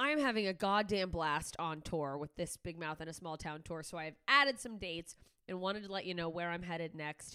I'm having a goddamn blast on tour with this Big Mouth in a Small Town tour. So I've added some dates and wanted to let you know where I'm headed next.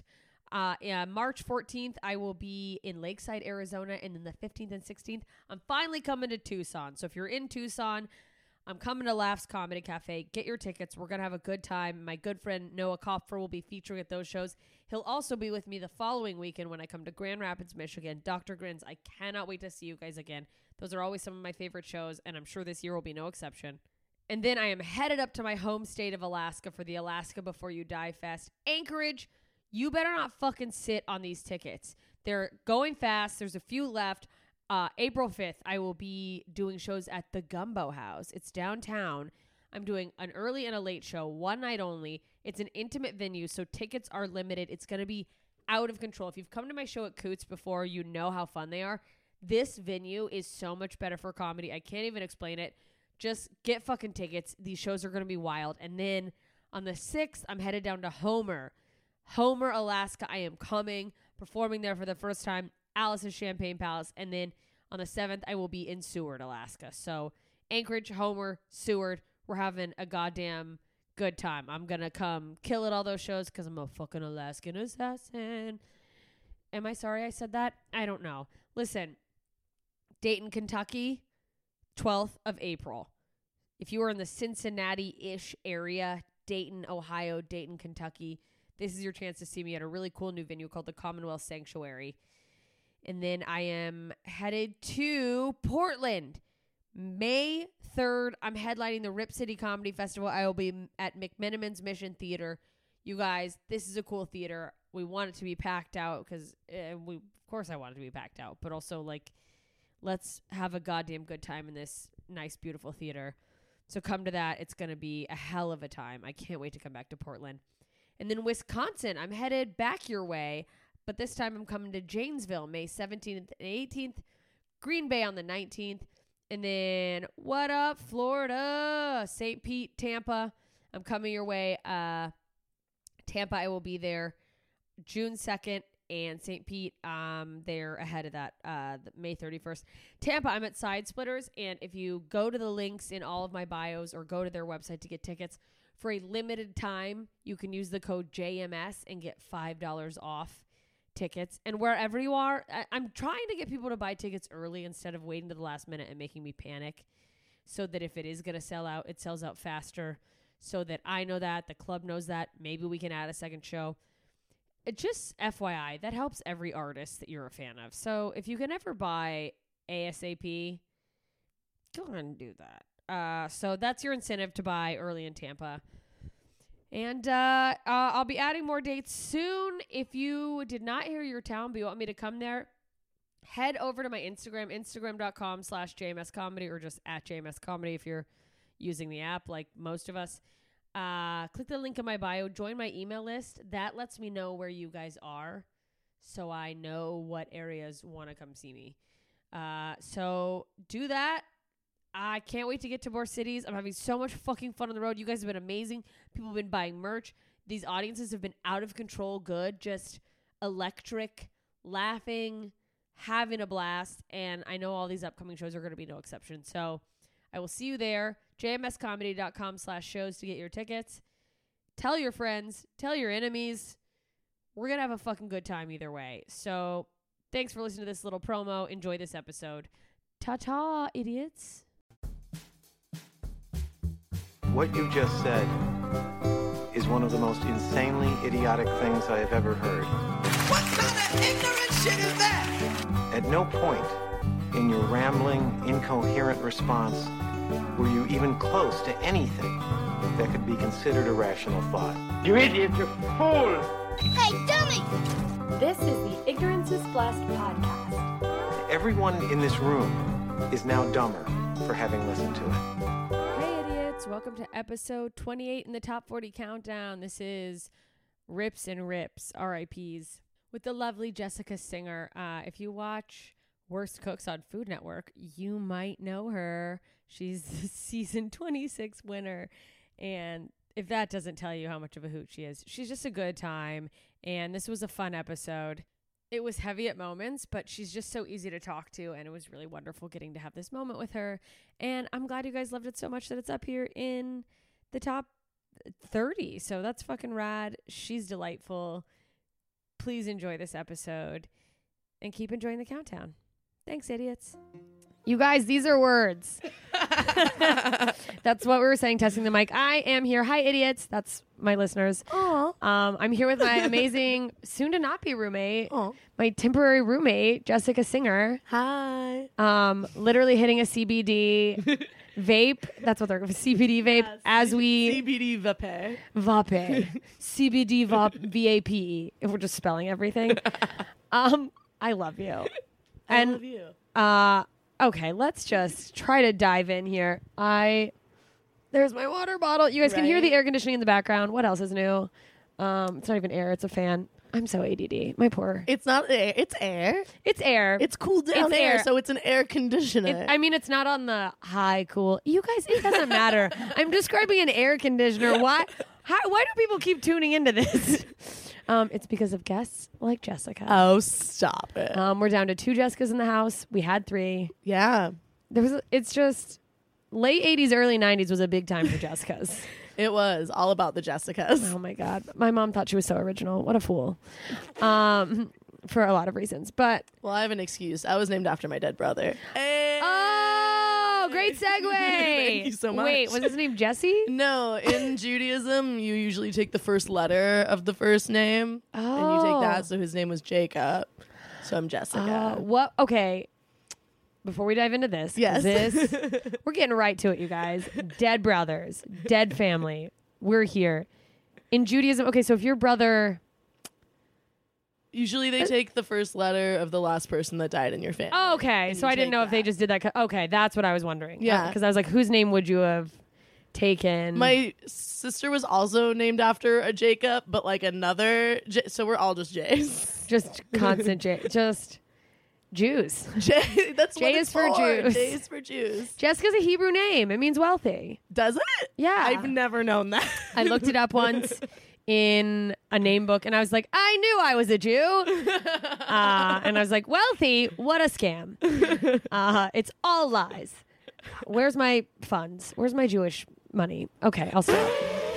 March 14th, I will be in Lakeside, Arizona, and then the 15th and 16th, I'm finally coming to Tucson. So if you're in Tucson, I'm coming to Laughs Comedy Cafe. Get your tickets. We're going to have a good time. My good friend Noah Kopfer will be featuring at those shows. He'll also be with me the following weekend when I come to Grand Rapids, Michigan. Dr. Grins, I cannot wait to see you guys again. Those are always some of my favorite shows, and I'm sure this year will be no exception. And then I am headed up to my home state of Alaska for the Alaska Before You Die Fest. Anchorage, you better not fucking sit on these tickets. They're going fast. There's a few left. April 5th, I will be doing shows at the Gumbo House. It's downtown. I'm doing an early and a late show, one night only. It's an intimate venue, so tickets are limited. It's going to be out of control. If you've come to my show at Coots before, you know how fun they are. This venue is so much better for comedy. I can't even explain it. Just get fucking tickets. These shows are going to be wild. And then on the 6th, I'm headed down to Homer, Alaska. I am coming, performing there for the first time. Alice's Champagne Palace, and then on the 7th, I will be in Seward, Alaska. So Anchorage, Homer, Seward, we're having a goddamn good time. I'm going to come kill at all those shows because I'm a fucking Alaskan assassin. Am I sorry I said that? I don't know. Listen, Dayton, Kentucky, 12th of April. If you are in the Cincinnati-ish area, Dayton, Ohio, Dayton, Kentucky, this is your chance to see me at a really cool new venue called the Commonwealth Sanctuary. And then I am headed to Portland. May 3rd, I'm headlining the Rip City Comedy Festival. I will be at McMenamin's Mission Theater. You guys, this is a cool theater. We want it to be packed out because, of course I want it to be packed out. But also, like, let's have a goddamn good time in this nice, beautiful theater. So come to that. It's going to be a hell of a time. I can't wait to come back to Portland. And then Wisconsin, I'm headed back your way. But this time I'm coming to Janesville, May 17th and 18th, Green Bay on the 19th, and then what up, Florida, St. Pete, Tampa. I'm coming your way. Tampa, I will be there June 2nd, and St. Pete, they're ahead of that, May 31st. Tampa, I'm at Side Splitters, and if you go to the links in all of my bios or go to their website to get tickets, for a limited time, you can use the code JMS and get $5 off tickets. And wherever you are, I'm trying to get people to buy tickets early instead of waiting to the last minute and making me panic, so that if it is going to sell out, it sells out faster, so that I know that, the club knows that, maybe we can add a second show. It just FYI, that helps every artist that you're a fan of. So if you can ever buy ASAP, go ahead and do that. So that's your incentive to buy early in Tampa. And I'll be adding more dates soon. If you did not hear your town, but you want me to come there, head over to my Instagram, instagram.com/JMScomedy, or just at JMScomedy if you're using the app like most of us. Click the link in my bio. Join my email list. That lets me know where you guys are, so I know what areas want to come see me. So do that. I can't wait to get to more cities. I'm having so much fucking fun on the road. You guys have been amazing. People have been buying merch. These audiences have been out of control good, just electric, laughing, having a blast. And I know all these upcoming shows are going to be no exception. So I will see you there. jmscomedy.com/shows to get your tickets. Tell your friends. Tell your enemies. We're going to have a fucking good time either way. So thanks for listening to this little promo. Enjoy this episode. Ta-ta, idiots. What you just said is one of the most insanely idiotic things I have ever heard. What kind of ignorant shit is that? At no point in your rambling, incoherent response were you even close to anything that could be considered a rational thought. You idiot, you fool! Hey, dummy! This is the Ignorance is Blessed podcast. Everyone in this room is now dumber for having listened to it. Hey, idiots. Welcome to episode 28 in the Top 40 Countdown. This is Rips and Rips, RIPs, with the lovely Jessica Singer. If you watch Worst Cooks on Food Network, you might know her. She's the season 26 winner. And if that doesn't tell you how much of a hoot she is, she's just a good time. And this was a fun episode. it was heavy at moments, but she's just so easy to talk to, and it was really wonderful getting to have this moment with her. And I'm glad you guys loved it so much that it's up here in the top 30. So that's fucking rad. She's delightful. Please enjoy this episode and keep enjoying the countdown. Thanks, idiots. You guys, these are words. That's what we were saying, testing the mic. I am here. Hi, idiots. That's my listeners. Aw. I'm here with my amazing, soon-to-not-be roommate, Aw. my temporary roommate, Jessica Singer. Hi. Literally hitting a CBD vape. That's what they're CBD vape as we CBD vape. vape. CBD VAPE. If we're just spelling everything. I love you. I love you. Okay, let's just try to dive in here. There's my water bottle. You guys can hear Right. the air conditioning in the background. What else is new? It's not even air. It's a fan. I'm so ADD. My poor. It's not air. It's air. It's air. It's cooled down It's air, air. so it's an air conditioner. I mean, it's not on the high cool. You guys, it doesn't matter. I'm describing an air conditioner. Why do people keep tuning into this? It's because of guests like Jessica. Oh, stop it. We're down to 2 Jessicas in the house. We had 3. Yeah. It's just late 80s, early 90s was a big time for Jessicas. It was all about the Jessicas. Oh my God. My mom thought she was so original. What a fool. For a lot of reasons. But Well, I have an excuse. I was named after my dead brother. oh, great segue. Thank you so much. Wait, was his name Jesse? No, in Judaism, you usually take the first letter of the first name, and you take that. So his name was Jacob. So I'm Jessica. What? Okay. Before we dive into this, Yes. we're getting right to it, you guys. Dead brothers, dead family. We're here. In Judaism, okay, so if your brother... Usually they take the first letter of the last person that died in your family. Oh, okay, And so you I didn't take know if they that. just did that. Okay, that's what I was wondering. Yeah. Because I was like, whose name would you have taken? My sister was also named after a Jacob, but like another. So we're all just J's. Just constant just Jews. J. That's J what is it's for Jews. J is for Jews. Jessica's a Hebrew name. It means wealthy. Does it? Yeah. I've never known that. I looked it up once in a name book, and I was like, I knew I was a Jew. And I was like, wealthy? What a scam. It's all lies. Where's my funds? Where's my Jewish money? Okay, I'll stop.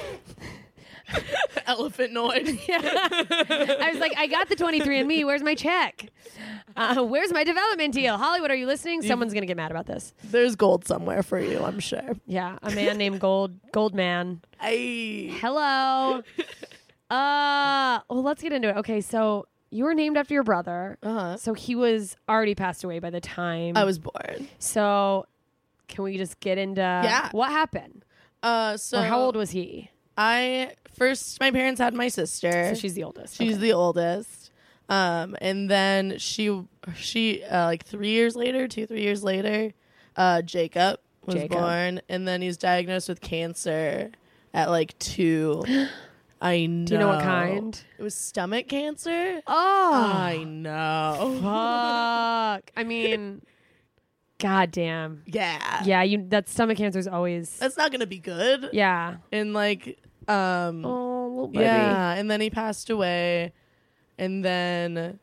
Elephant noise. I was like, I got the 23andMe. Where's my check? Where's my development deal? Hollywood, are you listening? Someone's going to get mad about this. There's gold somewhere for you, I'm sure. Yeah, a man named Goldman. Hey. Hello. Well, let's get into it. Okay, so you were named after your brother. Uh-huh. So he was already passed away by the time. I was born. So can we just get into what happened? So Or how old was he? my parents had my sister. So she's the oldest. She's Okay. the oldest. And then she like 3 years later, 2-3 years later, Jacob was born, and then he's diagnosed with cancer at like 2. I know. Do you know what kind? It was stomach cancer. Oh, I know. fuck. I mean, goddamn. Yeah. Yeah, that stomach cancer is always. That's not gonna be good. Yeah. And like, Oh, little baby. yeah. And then he passed away, and then it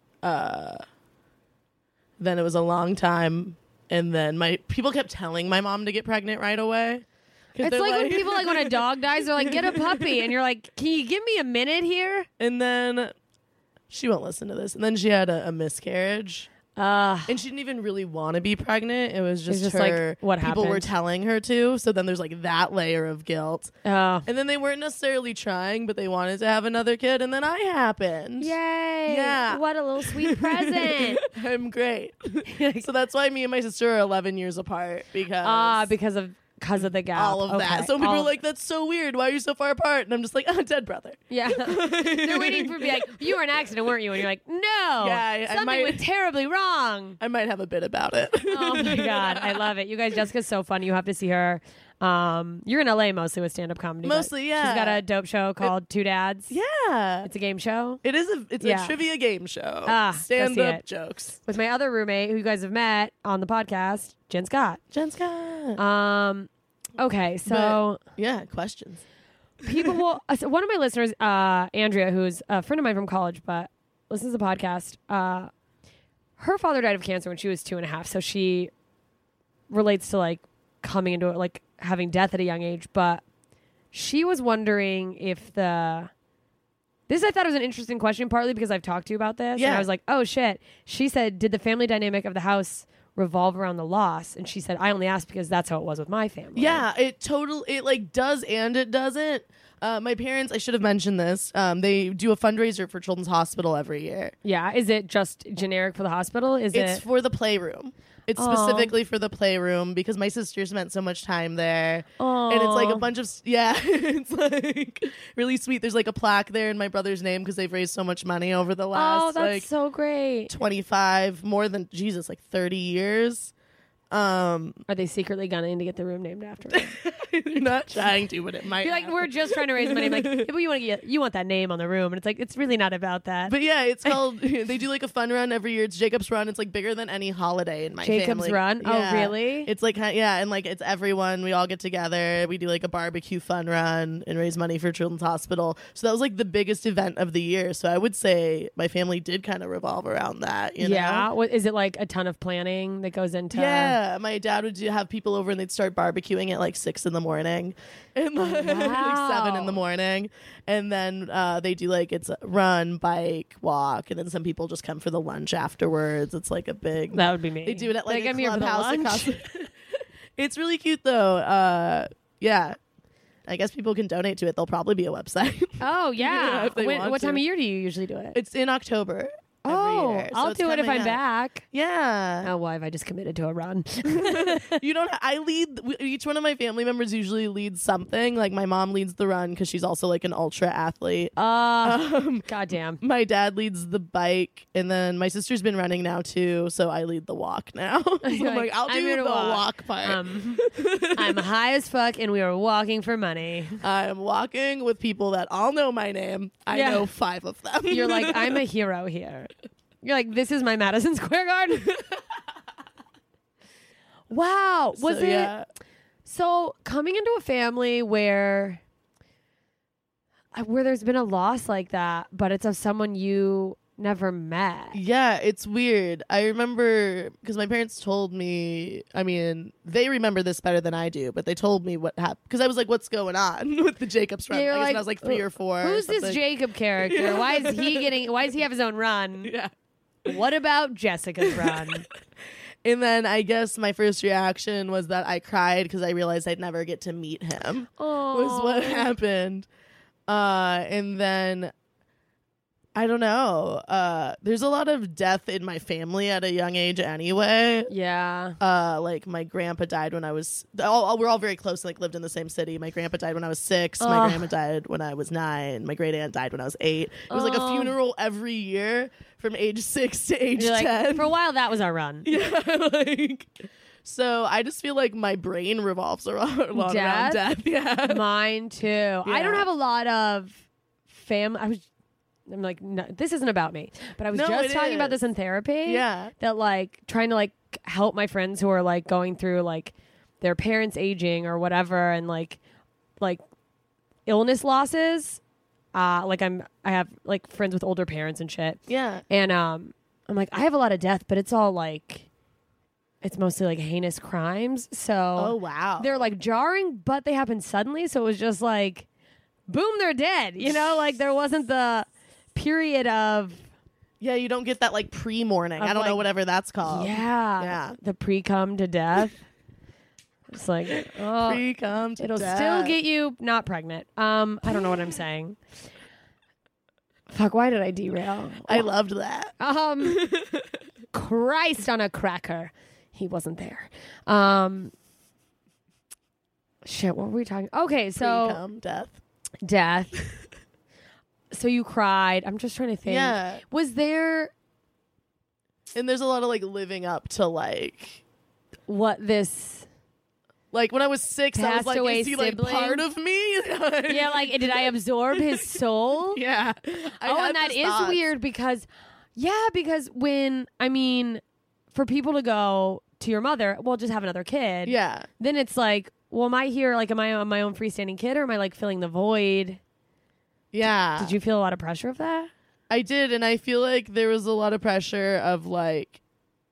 was a long time. And then people kept telling my mom to get pregnant right away. It's like when people when a dog dies, they're like, get a puppy. And you're like, can you give me a minute here? And then she won't listen to this. And then she had a miscarriage. And she didn't even really want to be pregnant. It was just like, her. what people were happened? telling her to. So then there's like that layer of guilt. Oh. And then they weren't necessarily trying, but they wanted to have another kid. And then I happened. Yay. Yeah. What a little sweet present. I'm great. So that's why me and my sister are 11 years apart because Because of the gap. all of that. Okay. So people are like, that's so weird. Why are you so far apart? And I'm just like, oh, dead brother. Yeah. They're waiting for me to be like, you were an accident, weren't you? And you're like, no. Yeah, I something might- went terribly wrong. I might have a bit about it. Oh my God. I love it. You guys, Jessica's so fun. You have to see her. You're in LA mostly with stand-up comedy. but Mostly, yeah. She's got a dope show called Two Dads. Yeah. It's a game show. It's Yeah. a trivia game show. Go see Stand-up it. jokes. With my other roommate, who you guys have met on the podcast, Jen Scott. Jen Scott. Okay, so Yeah, questions. people will. So one of my listeners, Andrea, who's a friend of mine from college, but listens to the podcast. Her father died of cancer when she was 2.5, so she relates to like coming into it, like having death at a young age. But she was wondering if this I thought was an interesting question, partly because I've talked to you about this. Yeah. And I was like, oh shit. She said, did the family dynamic of the house revolve around the loss? And she said, I only asked because that's how it was with my family. Yeah, it like does and it doesn't. My parents, I should have mentioned this. They do a fundraiser for Children's Hospital every year. Yeah. Is it just generic for the hospital? It's for the playroom. It's specifically for the playroom because my sister spent so much time there. And it's like a bunch of, it's like really sweet. There's like a plaque there in my brother's name because they've raised so much money over the last that's so great. 25, more than, Jesus, like 30 years. Are they secretly gunning to get the room named after me? They're not trying to, but it might. You're like, we're just trying to raise money. I'm like, yeah, but you want that name on the room, and it's like it's really not about that. But yeah, it's called. They do like a fun run every year. It's Jacob's Run. It's like bigger than any holiday in my family. Jacob's Run. Yeah. Oh, really? It's like and like it's everyone. We all get together. We do like a barbecue fun run and raise money for Children's Hospital. So that was like the biggest event of the year. So I would say my family did kind of revolve around that. You know? What is it like? A ton of planning that goes into. Yeah, my dad would have people over and they'd start barbecuing at like 6 a.m. and like, like 7 a.m. and then they do like it's a run, bike, walk, and then some people just come for the lunch afterwards. It's like a big. That would be me. They do it at like a I'm here for the clubhouse lunch. across. It's really cute though. Yeah, I guess people can donate to it. There'll probably be a website. Oh yeah. if they want what time to. of year do you usually do it? It's in October. Oh, every year, so I'll it's do it if coming I'm up. back. Yeah. Oh, why have I just committed to a run? You don't. I lead. Each one of my family members usually leads something. Like my mom leads the run because she's also like an ultra athlete. Goddamn. My dad leads the bike, and then my sister's been running now too. So I lead the walk now. So I'm like, I'll I'm do here the to walk part. I'm high as fuck, and we are walking for money. I'm walking with people that all know my name. I Yeah. know 5 of them. You're like, I'm a hero here. You're like, this is my Madison Square Garden. Wow. Was So, it? yeah. So coming into a family where there's been a loss like that, but it's of someone you never met. Yeah, it's weird. I remember because my parents told me, I mean, they remember this better than I do, but they told me what happened. Because I was like, what's going on with the Jacob's run? Yeah, you're I guess like, when I was like 3 or 4. Who's or this something. Jacob character? Yeah. Why does he have his own run? Yeah. What about Jessica's run? And then I guess my first reaction was that I cried because I realized I'd never get to meet him. Was what happened. And then I don't know. There's a lot of death in my family at a young age anyway. Yeah. Like my grandpa died when I was we're all very close, like lived in the same city. My grandpa died when I was 6. My grandma died when I was 9. My great aunt died when I was 8. It was like a funeral every year from age 6 to age You're 10. like, for a while that was our run. Yeah, like so I just feel like my brain revolves around around Death? death. Yeah. Mine too. I don't have a lot of family. I'm like, no, this isn't about me. But I was No, just it talking about is. this in therapy. Yeah. That like trying to like help my friends who are like going through like their parents aging or whatever and like illness losses. Like I have like friends with older parents and shit. Yeah. And I'm like, I have a lot of death, but it's all like it's mostly like heinous crimes. So Oh wow. they're like jarring, but they happen suddenly. So it was just like, boom, they're dead. You know, like there wasn't the period of Yeah, you don't get that like pre-morning. Of, I don't know like- whatever that's called. yeah, the pre-cum to death. It's like, oh, Pre-cum to it'll death. still get you not pregnant. I don't know what I'm saying. Fuck, why did I derail? I loved that. Christ on a cracker. He wasn't there. Shit, what were we talking? Okay, so Pre-cum death. death. So you cried. I'm just trying to think. Yeah. Was there And there's a lot of like living up to like this? when I was 6, I was Passed like, away is he like sibling? part of me? Yeah, like did I absorb his soul? Yeah. And that is weird because when for people to go to your mother, well, just have another kid. Yeah. Then it's like, well, am I here? Like, am I my own freestanding kid, or am I like filling the void? Yeah. Did you feel a lot of pressure of that? I did, and I feel like there was a lot of pressure of like,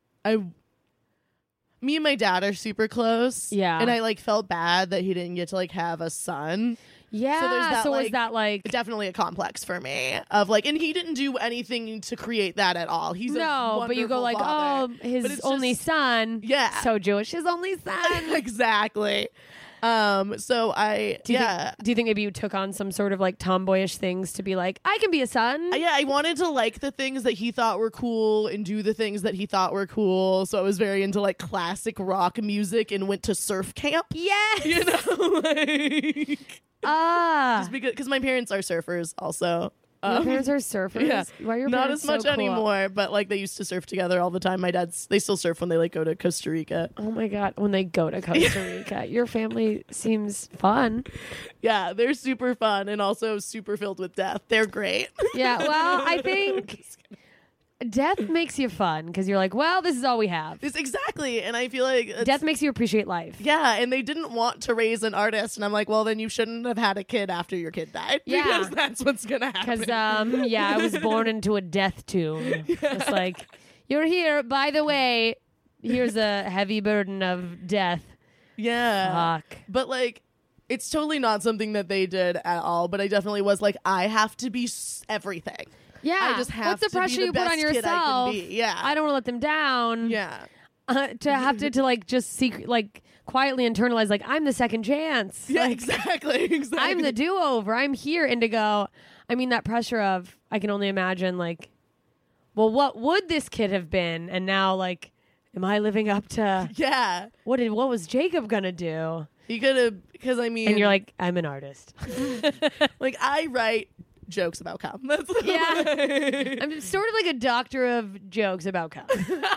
me and my dad are super close. Yeah. And I like felt bad that he didn't get to like have a son. Yeah. So there's that, was like, that like Definitely a complex for me of like, and he didn't do anything to create that at all. He's no, a but you go wonderful like, father. oh, But his it's only just- son. Yeah. So Jewish, his only son. Exactly. So I Do you think maybe you took on some sort of like tomboyish things to be like, I can be a son? Yeah, I wanted to like the things that he thought were cool and do the things that he thought were cool. So I was very into like classic rock music and went to surf camp. Yes. You know, like just because my parents are surfers also. Your parents are surfers? Yeah, Why are your not parents as much so cool? anymore, but like they used to surf together all the time. They still surf when they like go to Costa Rica. Oh my God, when they go to Costa Rica. Your family seems fun. Yeah, they're super fun and also super filled with death. They're great. Yeah, well, I think death makes you fun because you're like, well, this is all we have. It's exactly, and I feel like Death makes you appreciate life. yeah, and they didn't want to raise an artist, and I'm like, well, then you shouldn't have had a kid after your kid died. Yeah. Because that's what's gonna happen. Because, I was born into a death tomb. It's like, you're here, by the way, here's a heavy burden of death. Yeah. Fuck. But like, it's totally not something that they did at all. But I definitely was like, I have to be everything. Yeah. I just have What's the to be pressure the you put on best kid I yourself? can be. Yeah. I don't want to let them down. Yeah. To have to like just secret, like quietly internalize, like, I'm the second chance. Yeah. Like, Exactly. I'm the do-over. I'm here. And to go, I mean, that pressure of, I can only imagine, like, well, what would this kid have been? And now, like, am I living up to Yeah. what was Jacob gonna do? You could have, because I mean, And you're like, I'm an artist. like I write jokes about cum. That's Yeah. I'm sort of like a doctor of jokes about cum.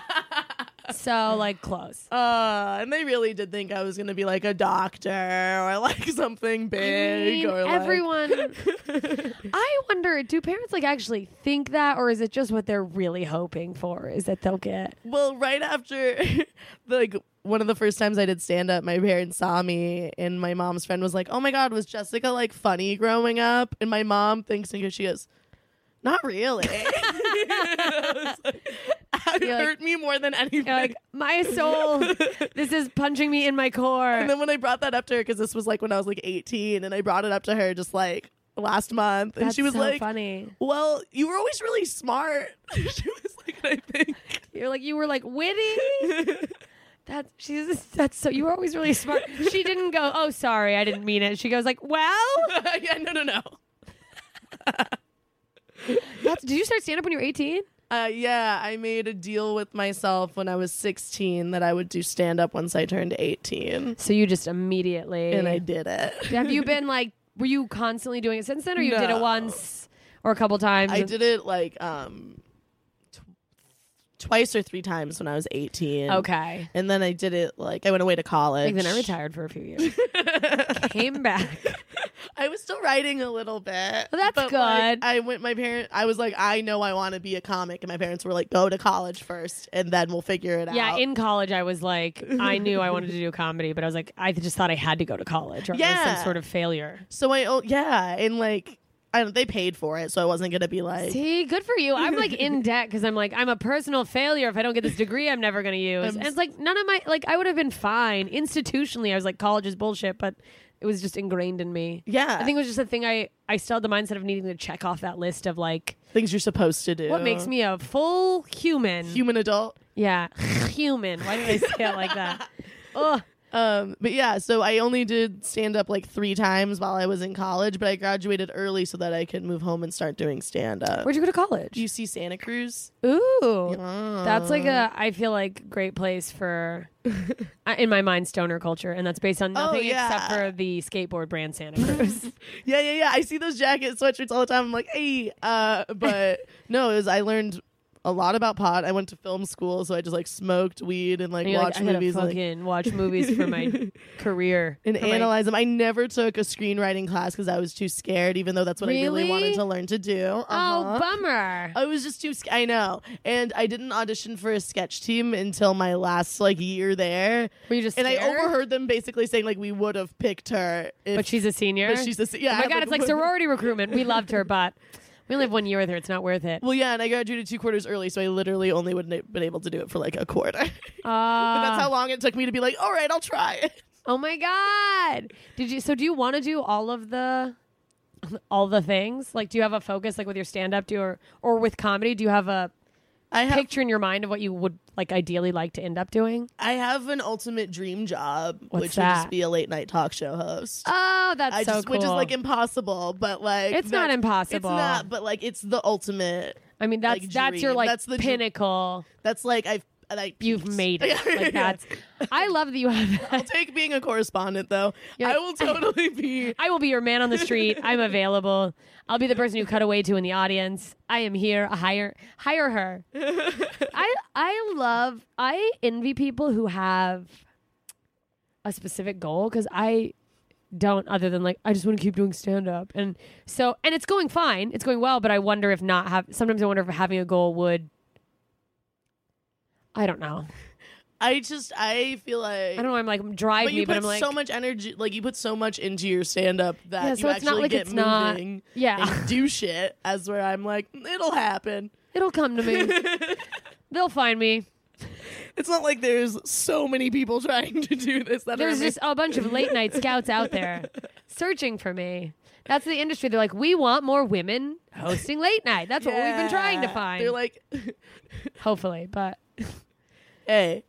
So, like, close. And they really did think I was gonna be like a doctor or like something big or like everyone. I wonder, do parents like actually think that, or is it just what they're really hoping for? Is that they'll get? Well, right after like one of the first times I did stand up, my parents saw me and my mom's friend was like, "Oh my God, was Jessica like funny growing up?" And my mom thinks because she goes, "Not really." It hurt me more than anything. You're like, my soul, this is punching me in my core. And then when I brought that up to her, because this was like when I was like 18, and I brought it up to her just like last month, and That's she was so like, funny. "Well, you were always really smart." She was like, I think. You were like witty. That's so. You were always really smart. She didn't go, "Oh, sorry, I didn't mean it." She goes like, "Well, Yeah, no. did you start stand up when you were 18?" Yeah, I made a deal with myself when I was 16 that I would do stand up once I turned 18, So you just immediately. and I did it. Have you been like? Were you constantly doing it since then, or you did it No. once or a couple times? I did it like twice or three times when I was 18. Okay. And then I did it like I went away to college. Like then I retired for a few years. Came back. I was still writing a little bit. Well, that's but, good. Like, I was like, I know I want to be a comic, and my parents were like, go to college first, and then we'll figure it Yeah, out. in college I was like, I knew I wanted to do comedy, but I was like, I just thought I had to go to college or it was Yeah. some sort of failure. So and like they paid for it, so I wasn't gonna be like. See, good for you. I'm like in debt because I'm like, I'm a personal failure. If I don't get this degree, I'm never going to use. And it's like none of my, like, I would have been fine. Institutionally, I was like, college is bullshit, but it was just ingrained in me. Yeah. I think it was just a thing I still had the mindset of needing to check off that list of like, Things you're supposed to do. what makes me a full human? human adult. Yeah. Human. Why did I say it like that? Ugh. But yeah, so I only did stand up like 3 times while I was in college, but I graduated early so that I could move home and start doing stand up. Where'd you go to college? UC Santa Cruz? Ooh. That's like I feel like, great place for, in my mind, stoner culture. And that's based on nothing except for the skateboard brand Santa Cruz. Yeah. I see those jacket sweatshirts all the time. I'm like, hey, but no, I learned a lot about pot. I went to film school, so I just like smoked weed and like And you're watched like, movies I gotta fucking watch movies for my career. and for my- analyze them. I never took a screenwriting class because I was too scared, even though that's what I really Really? wanted to learn to do. Oh, Uh-huh. bummer. I was just too scared. I know. And I didn't audition for a sketch team until my last like year there. Were you just And I scared? overheard them basically saying like we would have picked her if But she's a senior. but she's a yeah. Oh my god, it's like sorority recruitment. We loved her, but We only have 1 year with her. It's not worth it. Well, yeah, and I graduated 2 quarters early, so I literally only would have been able to do it for like a quarter. But that's how long it took me to be like, all right, I'll try it. Oh my God. So do you want to do all the things? Like, do you have a focus, like with your stand-up, or with comedy? Do you have a picture in your mind of what you would like ideally like to end up doing? I have an ultimate dream job, What's which that? would just be a late night talk show host. Oh, that's so cool. Which is like impossible, but like it's not impossible. It's not, but like it's the ultimate. I mean, that's your dream. like That's the pinnacle. That's like You've made it. Like that's. I love that you have that. I'll take being a correspondent though. I will totally be. I will be your man on the street. I'm available. I'll be the person you cut away to in the audience. I am here. Hire her. I envy people who have a specific goal because I don't, other than like I just want to keep doing stand up. And it's going fine. It's going well, but I wonder if sometimes I wonder if having a goal would, I don't know. I feel like I don't know. I'm like drive me, but I'm like so much energy. Like you put so much into your stand up that so you it's not actually like get it's not- moving. yeah. And do shit. As where I'm like, it'll happen. It'll come to me. They'll find me. It's not like there's so many people trying to do this. There's just a bunch of late night scouts out there searching for me. That's the industry. They're like, we want more women hosting late night. That's what we've been trying to find. They're like, hopefully, but hey.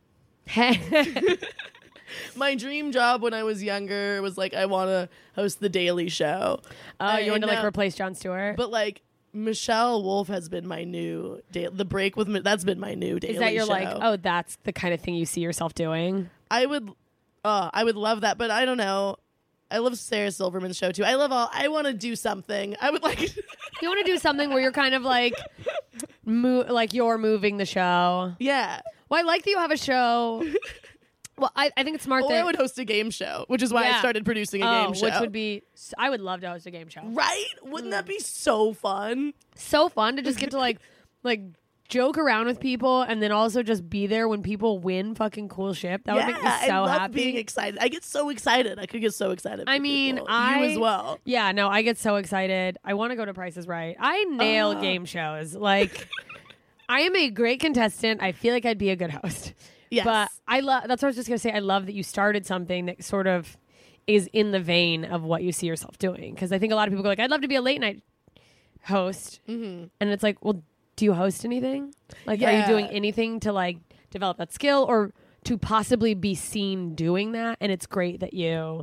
My dream job when I was younger was like I want to host the Daily Show. Oh, you want to like replace Jon Stewart? But like Michelle Wolf has been my new The Break with that's been my new Daily Show. Is that like, oh, that's the kind of thing you see yourself doing? I would love that, but I don't know. I love Sarah Silverman's show too. I want to do something. I would like. You want to do something where you're kind of like, like you're moving the show. Yeah. Well, I like that you have a show. Well, I think it's smart Or that I would host a game show, which is why I started producing a game show. Which would be, I would love to host a game show. Right? Wouldn't that be so fun? So fun to just get to like joke around with people and then also just be there when people win fucking cool shit. That would make me so I love happy. being excited. I get so excited. I could get so excited. I mean, you as well. Yeah, no, I get so excited. I want to go to Price is Right. I nail game shows. Like, I am a great contestant. I feel like I'd be a good host. Yes. But that's what I was just going to say. I love that you started something that sort of is in the vein of what you see yourself doing. Because I think a lot of people go like, I'd love to be a late night host. Mm-hmm. And it's like, well, do you host anything? Like, are you doing anything to like develop that skill or to possibly be seen doing that? And it's great that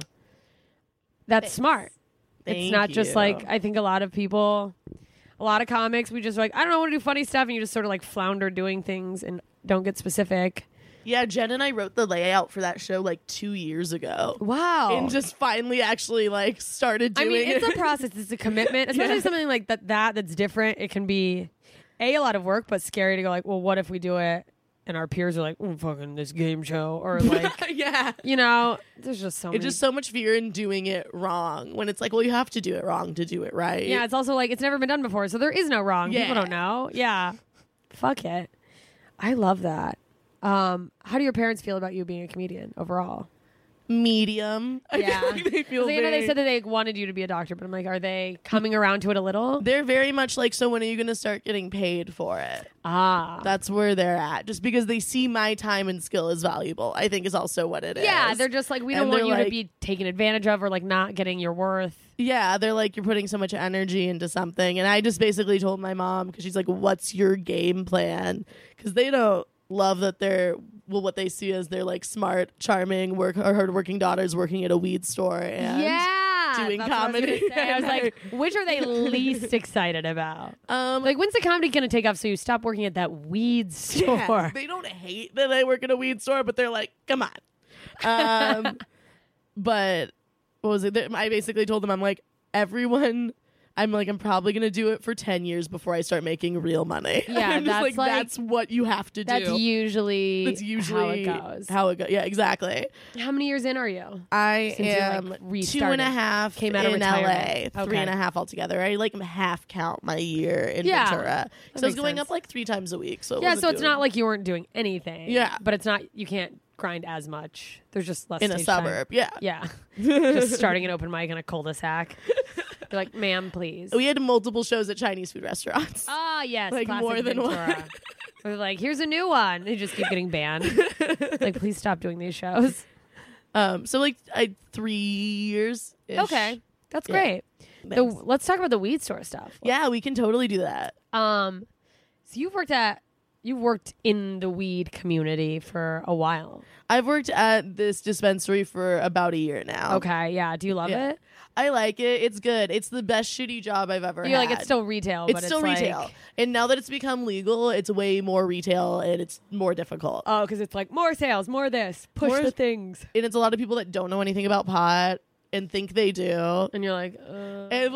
that's smart. It's not just like, I think a lot of comics, we just like, I don't know, I want to do funny stuff. And you just sort of like flounder doing things and don't get specific. Yeah, Jen and I wrote the layout for that show like 2 years ago. Wow. And just finally actually like started doing it. I mean, it's a process. It's a commitment. Especially something like that's different. It can be a lot of work, but scary to go like, well, what if we do it? And our peers are like, oh, fucking this game show. Or like, yeah. You know, there's just so It's just so much fear in doing it wrong when it's like, well, you have to do it wrong to do it right. Yeah, it's also like, it's never been done before. So there is no wrong. Yeah. People don't know. Yeah. Fuck it. I love that. How do your parents feel about you being a comedian overall? Medium. Yeah. I feel like they feel I know they said that they wanted you to be a doctor, but I'm like, are they coming around to it a little? They're very much like, so when are you going to start getting paid for it? That's where they're at. Just because they see my time and skill as valuable, I think is also what it is. Yeah, they're just like, we don't want you to be taken advantage of or like not getting your worth. Yeah, they're like, you're putting so much energy into something. And I just basically told my mom, because she's like, what's your game plan? Because they don't love that what they see as their like smart, charming, hardworking daughters working at a weed store and doing comedy. I was like, which are they least excited about? Like, when's the comedy gonna take off so you stop working at that weed store? Yeah, they don't hate that I work at a weed store, but they're like, come on. But what was it? I basically told them, I'm like, I'm probably going to do it for 10 years before I start making real money. Yeah, that's what you have to do. That's usually how it goes. Yeah, exactly. How many years in are you? I am 2.5 Came out of in retirement. LA, 3.5 altogether. I like half count my year in Ventura. So I was going up like 3 times a week. So so it's not like you weren't doing anything. Yeah. But it's not, you can't grind as much. There's just less in a suburb. Time. Yeah. Just starting an open mic in a cul-de-sac. They're like, ma'am, please. We had multiple shows at Chinese food restaurants. Ah, yes. Like, classic more than one. Ventura. We're like, here's a new one. They just keep getting banned. Like, please stop doing these shows. So like 3 years. Okay. That's Yeah. great. Thanks. Let's talk about the weed store stuff. Yeah, we can totally do that. So you've worked in the weed community for a while. I've worked at this dispensary for about a year now. Okay, yeah. Do you love Yeah. it? I like it. It's good. It's the best shitty job I've ever You're had. like, it's still retail, It's but still it's retail. like, And now that it's become legal, it's way more retail and it's more difficult. oh, because it's like more sales, more this, push More- the things. And it's a lot of people that don't know anything about pot and think they do. And you're like, And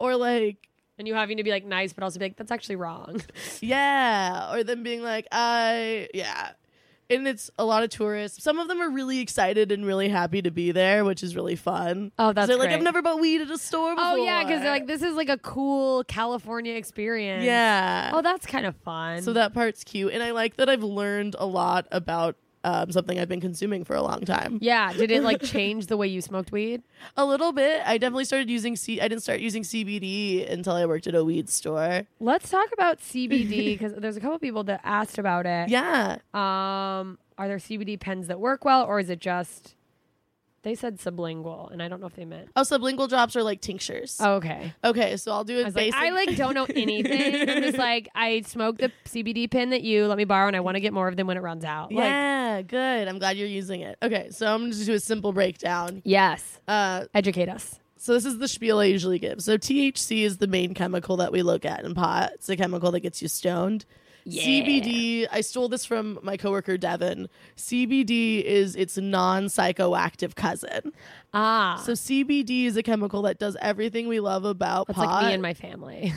and you having to be like nice, but also be like, that's actually wrong. yeah. Or them being like, yeah. And it's a lot of tourists. Some of them are really excited and really happy to be there, which is really fun. Oh, that's they're like, great. I've never bought weed at a store before. Oh, yeah, because they're like, this is like a cool California experience. yeah. Oh, that's kind of fun. So that part's cute. And I like that I've learned a lot about something I've been consuming for a long time. yeah. Did it like change the way you smoked weed? A little bit. I definitely started using I didn't start using CBD until I worked at a weed store. Let's talk about CBD because there's a couple people that asked about it. Yeah. Are there CBD pens that work well, or is it just? They said sublingual, and I don't know if they meant. Oh, sublingual drops are like tinctures. Oh, okay. Okay, so I'll do it I was like, basic. I like don't know anything. I'm just like, I smoked the CBD pen that you let me borrow, and I want to get more of them when it runs out. Like, Yeah, good. I'm glad you're using it. Okay, so I'm going to do a simple breakdown. yes. Uh, Educate us. so this is the spiel I usually give. So THC is the main chemical that we look at in pot. It's the chemical that gets you stoned. Yeah. CBD, I stole this from my coworker Devin. CBD is its non-psychoactive cousin. Ah, So CBD is a chemical that does everything we love about that's pot. like me and my family.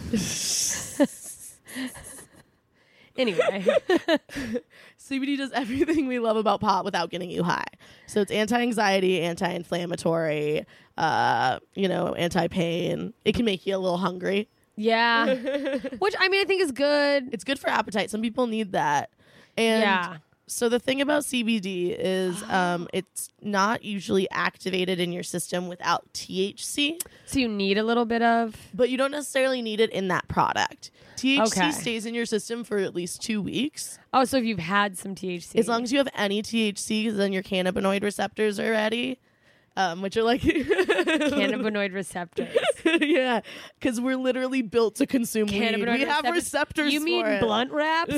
Anyway, CBD does everything we love about pot without getting you high. So it's anti-anxiety, anti-inflammatory, anti-pain. It can make you a little hungry. yeah. Which I mean, I think is good. It's good for appetite. Some people need that. And Yeah. so the thing about CBD is it's not usually activated in your system without THC, So you need a little bit of. but you don't necessarily need it in that product. THC Okay. stays in your system for at least 2 weeks. Oh, so if you've had some THC, As long as you have any THC, because then your cannabinoid receptors are ready, which are like cannabinoid receptors. yeah, because we're literally built to consume weed. Cannabinoid We have receptors. You for mean it. blunt wraps?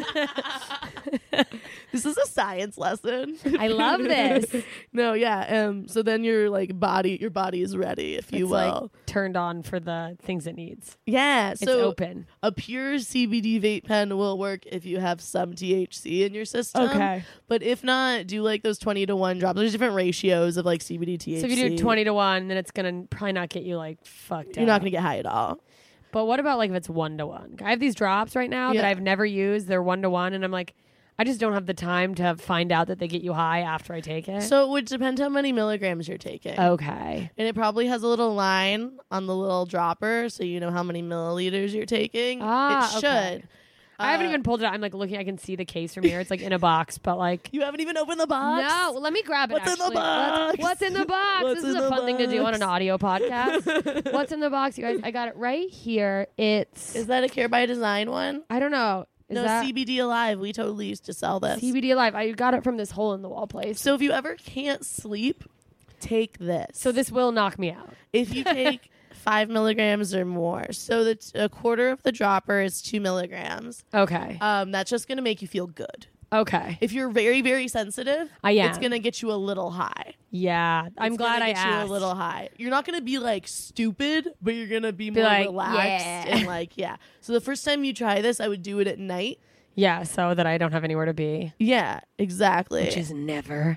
This is a science lesson. I love this. No, yeah. So then your body is ready, if you It's will. like turned on for the things it needs. Yeah. It's So open. a pure CBD vape pen will work if you have some THC in your system. Okay. But if not, do like those 20-to-1 drops. There's different ratios of like CBD THC. So if you do 20-to-1, then it's gonna probably not get you like fucked you're up. not gonna get high at all. But what about like if it's 1-to-1? I have these drops right now that Yeah. I've never used. They're 1-to-1, and I'm like, I just don't have the time to find out that they get you high after I take it. So it would depend how many milligrams you're taking. Okay. And it probably has a little line on the little dropper, so you know how many milliliters you're taking. Ah, it should. okay. I haven't even pulled it out. I'm like looking. I can see the case from here. It's like in a box, but like. You haven't even opened the box? No, let me grab it. What's in the actually. box? What's in the box? What's This is in a the fun thing to do on box? an audio podcast. What's in the box, you guys? I got it right here. It's. Is that a Care by Design one? I don't know. Is No, that CBD Alive. We totally used to sell this. CBD Alive? I got it from this hole in the wall place. So if you ever can't sleep, take this. So this will knock me out. if you take 5 milligrams or more, so a quarter of the dropper is 2 milligrams. Okay. That's just gonna make you feel good. Okay. If you're very, very sensitive, I am. it's gonna get you a little high. Yeah. I'm It's glad gonna I get asked. you a little high. You're not gonna be like stupid, but you're gonna be more like, relaxed yeah. and like yeah. So the first time you try this, I would do it at night. Yeah, so that I don't have anywhere to be. Yeah, exactly. Which is never.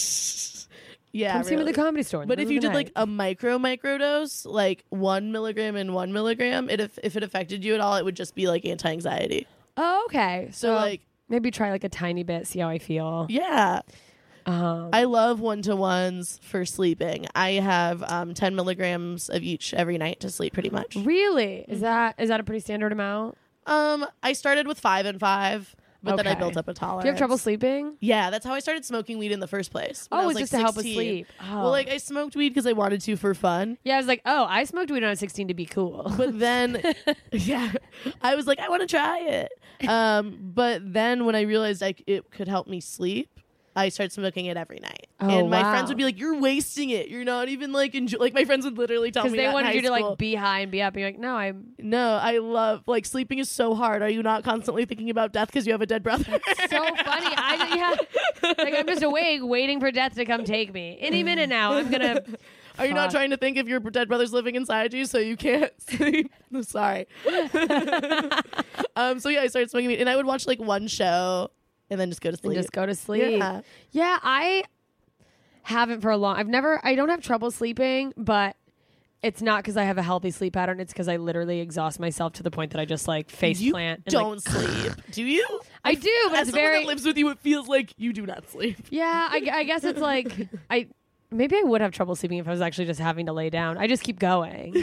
yeah, Come see me at really. the Comedy Store. in the But if middle you of the did like night. a microdose, like 1 milligram and 1 milligram, if it affected you at all, it would just be like anti-anxiety. Oh, okay. So like, maybe try like a tiny bit, see how I feel. yeah. Um, I love 1-to-1s for sleeping. I have 10 milligrams of each every night to sleep pretty much. really? Is that a pretty standard amount? I started with 5 and 5. but then I Okay. built up a tolerance. Do you have trouble sleeping? Yeah, that's how I started smoking weed in the first place. when I Oh, was, it's like, just to help with 16. sleep. Oh. Well, like I smoked weed because I wanted to for fun. Yeah, I was like, oh, I smoked weed when I was 16 to be cool. But then, yeah, I was like, I want to try it. But then when I realized it could help me sleep, I started smoking it every night. Oh, and my wow. friends would be like, you're wasting it. You're not even like, like my friends would literally tell me Because they that in wanted high you to school. like be high and be up. And you're like, no, I'm No, I love, like, sleeping is so hard. Are you not constantly thinking about death because you have a dead brother? so funny. Like I'm just awake waiting for death to come take me. Any minute now, I'm going to. Are you not Fuck. trying to think if your dead brother's living inside you so you can't sleep? I'm sorry. So yeah, I started smoking weed, and I would watch like one show and then just go to sleep. Just go to sleep. Yeah. Yeah, I haven't for a long. I don't have trouble sleeping, but it's not because I have a healthy sleep pattern. It's because I literally exhaust myself to the point that I just like face You plant. And, don't like, sleep, do you? I do, but As it's someone very. that lives with you, it feels like you do not sleep. Yeah, I guess it's like maybe I would have trouble sleeping if I was actually just having to lay down. I just keep going.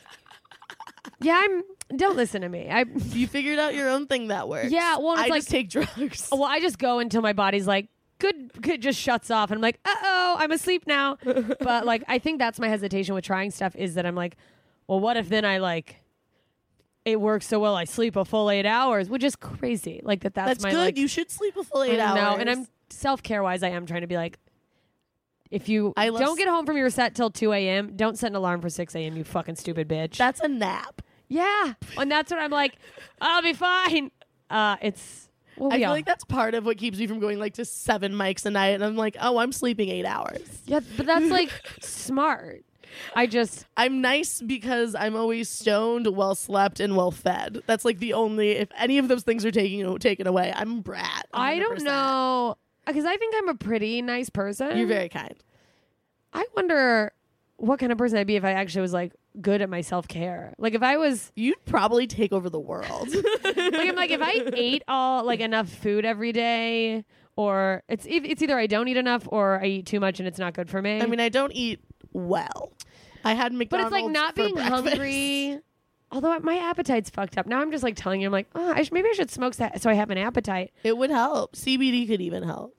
Yeah, don't listen to me. You figured out your own thing that works. Yeah, well, it's I like- just take drugs. Well, I just go until my body's like, good, just shuts off. And I'm like, uh-oh, I'm asleep now. But, like, I think that's my hesitation with trying stuff is that I'm like, well, what if then I, like, it works so well I sleep a full 8 hours, which is crazy. Like, that's my, good. like... You should sleep a full 8 I hours. know, and I'm self-care-wise, I am trying to be like, if you I love don't get home from your set till 2 a.m., don't set an alarm for 6 a.m., you fucking stupid bitch. That's a nap. Yeah. And that's what I'm like, I'll be fine. It's... Well, I we feel all- like that's part of what keeps me from going like to 7 mics a night, and I'm like, oh, I'm sleeping 8 hours. Yeah, but that's like smart. I'm nice because I'm always stoned, well slept, and well fed. That's like the only. If any of those things are taken away, I'm a brat. 100%. I don't know. Because I think I'm a pretty nice person. You're very kind. I wonder what kind of person I'd be if I actually was like good at my self-care. Like if I was You'd probably take over the world. like I'm like if I ate all like enough food every day, or it's either I don't eat enough or I eat too much and it's not good for me. I mean, I don't eat well. I had but McDonald's it's like not for being breakfast. hungry. Although my appetite's fucked up. Now I'm just like telling you, I'm like, oh, maybe I should smoke that so I have an appetite. It would help. CBD could even help.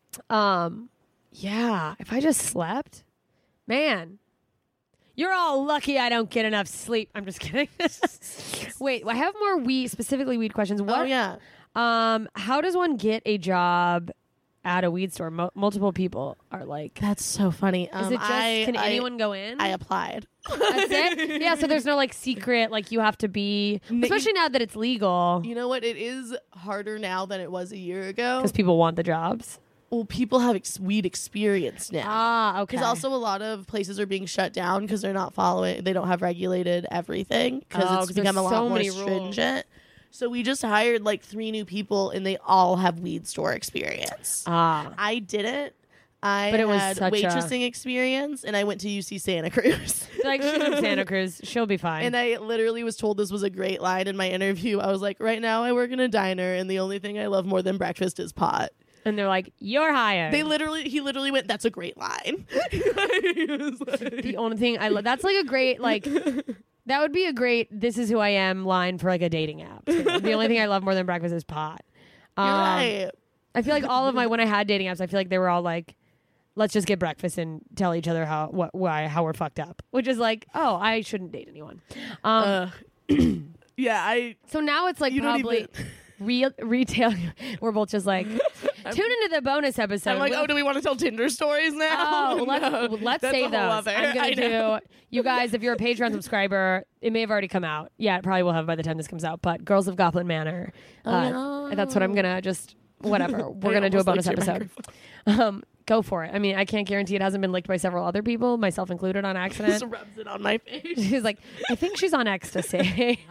Yeah, if I just slept, man, you're all lucky I don't get enough sleep. I'm just kidding. Wait, I have more specifically weed questions. What? Oh yeah. How does one get a job at a weed store? Multiple people are like, That's so funny. is it just, can anyone go in? I applied. That's it? Yeah, so there's no like secret, like you have to be, especially now that it's legal, You know what? It is harder now than it was a year ago. because people want the jobs. Well, people have weed experience now. Ah, okay. Because also a lot of places are being shut down because they're not following. They don't have regulated everything because Oh, it's 'cause become a there's lot so more many rules. stringent. So we just hired like 3 new people, and they all have weed store experience. I didn't. I But it was had such a- waitressing experience, and I went to UC Santa Cruz. like she's in Santa Cruz, she'll be fine. And I literally was told this was a great line in my interview. I was like, right now I work in a diner, and the only thing I love more than breakfast is pot. And they're like, you're hired. He literally went, that's a great line. He was like- The only thing I love, that's like a great, like, that would be a great, this is who I am line for like a dating app. too. The only thing I love more than breakfast is pot. You're right. I feel like all of when I had dating apps, I feel like they were all like, let's just get breakfast and tell each other how we're fucked up. Which is like, oh, I shouldn't date anyone. Yeah, So now it's like You don't probably retail. We're both just like, tune into the bonus episode. I'm like, We'll- oh, do we want to tell Tinder stories now? Oh, No, let's that's a save whole those. other- I'm I gonna know. do. You guys, if you're a Patreon subscriber, it may have already come out. Yeah, it probably will have by the time this comes out. But Girls of Goblin Manor. That's what I'm gonna just whatever. We're I gonna do a almost bonus licked your episode. Go for it. I mean, I can't guarantee it hasn't been licked by several other people, myself included, on Just accident. rubs it on my face. She's like, I think she's on ecstasy.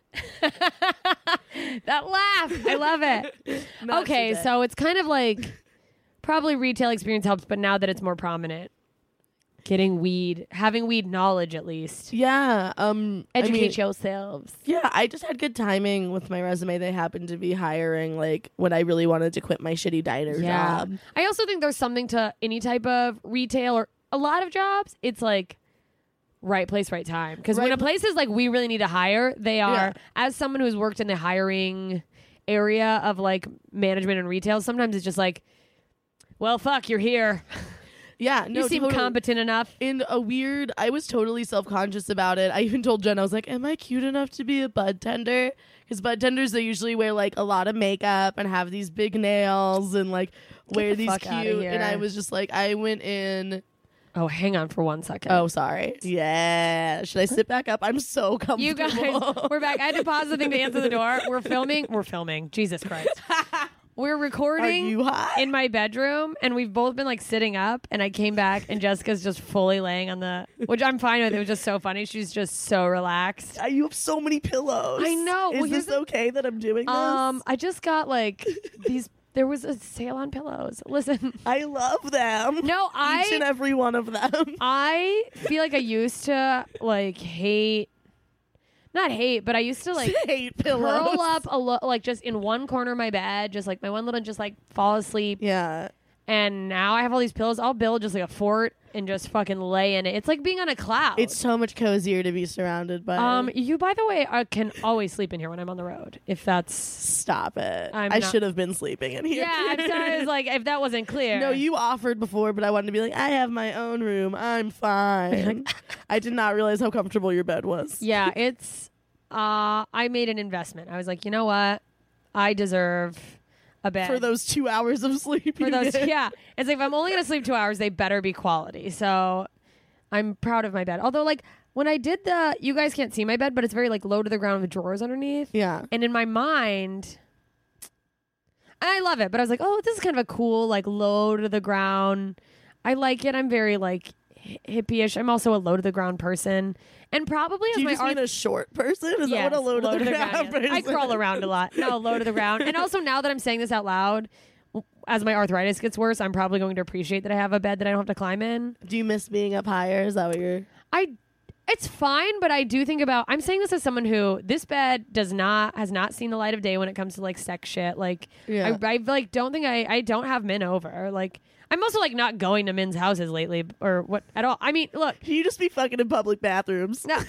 That laugh, I love it. Not Okay, today. so it's kind of like probably retail experience helps, but now that it's more prominent, getting weed, having weed knowledge at least. Yeah. Educate yourselves. Yeah, I just had good timing with my resume. They happened to be hiring like when I really wanted to quit my shitty diner job. I also think there's something to any type of retail or a lot of jobs. It's like right place, right time. Because when Right a place is like, we really need to hire, they are, Yeah. as someone who's worked in the hiring area of like management and retail, sometimes it's just like, well, fuck, you're here. Yeah, no, You seem totally. competent enough. In a weird, I was totally self-conscious about it. I even told Jen, I was like, am I cute enough to be a bud tender? Because bud tenders, they usually wear like a lot of makeup and have these big nails and like wear the these fuck outta cute. here. And I was just like, I went in. Oh, hang on for 1 second. Oh, sorry. Yeah. Should I sit back up? I'm so comfortable. You guys, we're back. I had to pause the thing to answer the door. We're filming. Jesus Christ. We're Are recording you hot? in my bedroom, and we've both been like sitting up, and I came back, and Jessica's just fully laying on the, which I'm fine with. It was just so funny. She's just so relaxed. You have so many pillows. I know. Well, Is here's this okay that I'm doing this? I just got like these, there was a sale on pillows. Listen. I love them. No, Each and every one of them. I feel like I used to like not hate, but I used to like hate pillows. curl up like just in one corner of my bed, just like my one little, just like fall asleep. Yeah. And now I have all these pillows. I'll build just like a fort and just fucking lay in it. It's like being on a cloud. It's so much cozier to be surrounded by. You, by the way, can always sleep in here when I'm on the road. If that's Stop it. I'm I not- should have been sleeping in here. yeah, I'm sorry. I was like, if that wasn't clear. No, you offered before, but I wanted to be like, I have my own room. I'm fine. I did not realize how comfortable your bed was. Yeah, it's. I made an investment. I was like, you know what? I deserve a bed For those 2 hours of sleep. For you those, get. yeah. It's like if I'm only gonna sleep 2 hours, they better be quality. So I'm proud of my bed. Although, like when I did you guys can't see my bed, but it's very like low to the ground with drawers underneath. Yeah. And in my mind, and I love it, but I was like, oh, this is kind of a cool like low to the ground. I like it. I'm very like hippie-ish. I'm also a low to the ground person, and probably Do as you my just mean a short person? Is Yes, that what a low to the ground yes. person I crawl is? around a lot. No, low to the ground. And also now that I'm saying this out loud, as my arthritis gets worse, I'm probably going to appreciate that I have a bed that I don't have to climb in. Do you miss being up higher? Is that what you're... It's fine, but I do think about, I'm saying this as someone who, this bed has not seen the light of day when it comes to like sex shit. Like, Yeah. I like don't think I don't have men over. Like, I'm also like not going to men's houses lately or what at all. I mean, look, Can you just be fucking in public bathrooms? no,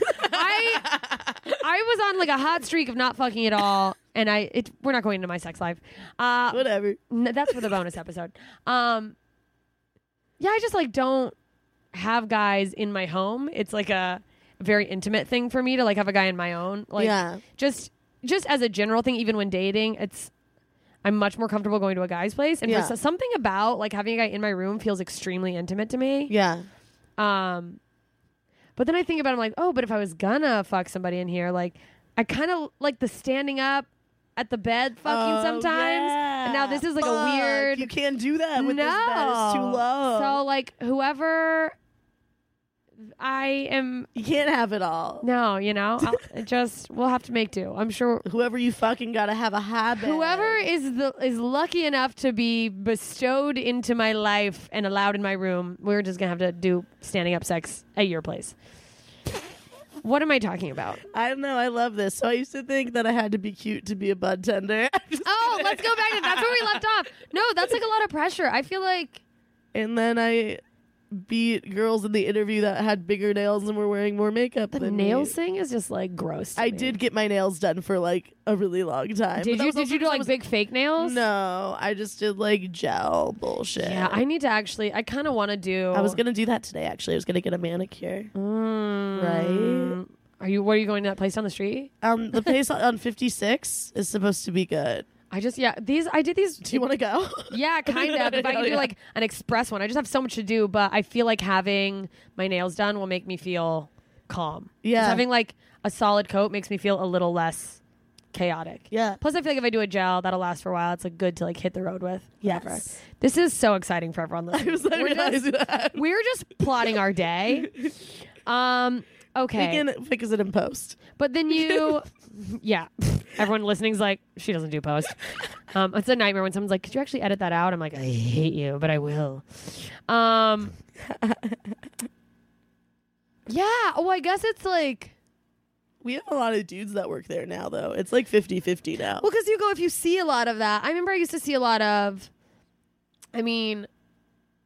I was on like a hot streak of not fucking at all, and we're not going into my sex life. Whatever. That's for the bonus episode. Yeah, I just like don't have guys in my home. It's like a very intimate thing for me to like have a guy in my own. Like, Yeah. just as a general thing, even when dating, I'm much more comfortable going to a guy's place, and Yeah. for something about like having a guy in my room feels extremely intimate to me. Yeah. But then I think about it, I'm like, oh, but if I was gonna fuck somebody in here, like I kind of like the standing up at the bed fucking sometimes. And now this is like a weird. You can't do that with no. this bed. It's too low. So like whoever I am, you can't have it all. no, we'll have to make do. I'm sure Whoever you fucking gotta have a habit. whoever is lucky enough to be bestowed into my life and allowed in my room, we're just gonna have to do standing up sex at your place. What am I talking about? I don't know. I love this. So I used to think that I had to be cute to be a bud tender. Oh, let's go back to that's where we left off. No, that's like a lot of pressure. I feel like And then I beat girls in the interview that had bigger nails and were wearing more makeup the than nails me. thing is just like gross. To I me. did get my nails done for like a really long time. Did But that you was also do 'cause I like was- big fake nails? No, I just did like gel bullshit. Yeah, I need to actually. I kind of want to do. I was gonna do that today. Actually, I was gonna get a manicure. Right. Are you? What are you going to that place on the street? The place on 56 is supposed to be good. I did these. Do you want to go? Yeah, kind of. If I could do Yeah. like an express one, I just have so much to do. But I feel like having my nails done will make me feel calm. Yeah. Just having like a solid coat makes me feel a little less chaotic. Yeah. Plus, I feel like if I do a gel, that'll last for a while. It's like good to like hit the road with. Whatever. Yes. This is so exciting for everyone listening. I realized that. We're just plotting our day. Okay. We can fix it in post. But then yeah. Everyone listening's like, she doesn't do post. It's a nightmare when someone's like, could you actually edit that out? I'm like, I hate you, but I will. Yeah. Oh, I guess it's like, We have a lot of dudes that work there now, though. It's like 50-50 now. well, because if you see a lot of that, I remember I used to see a lot of, I mean,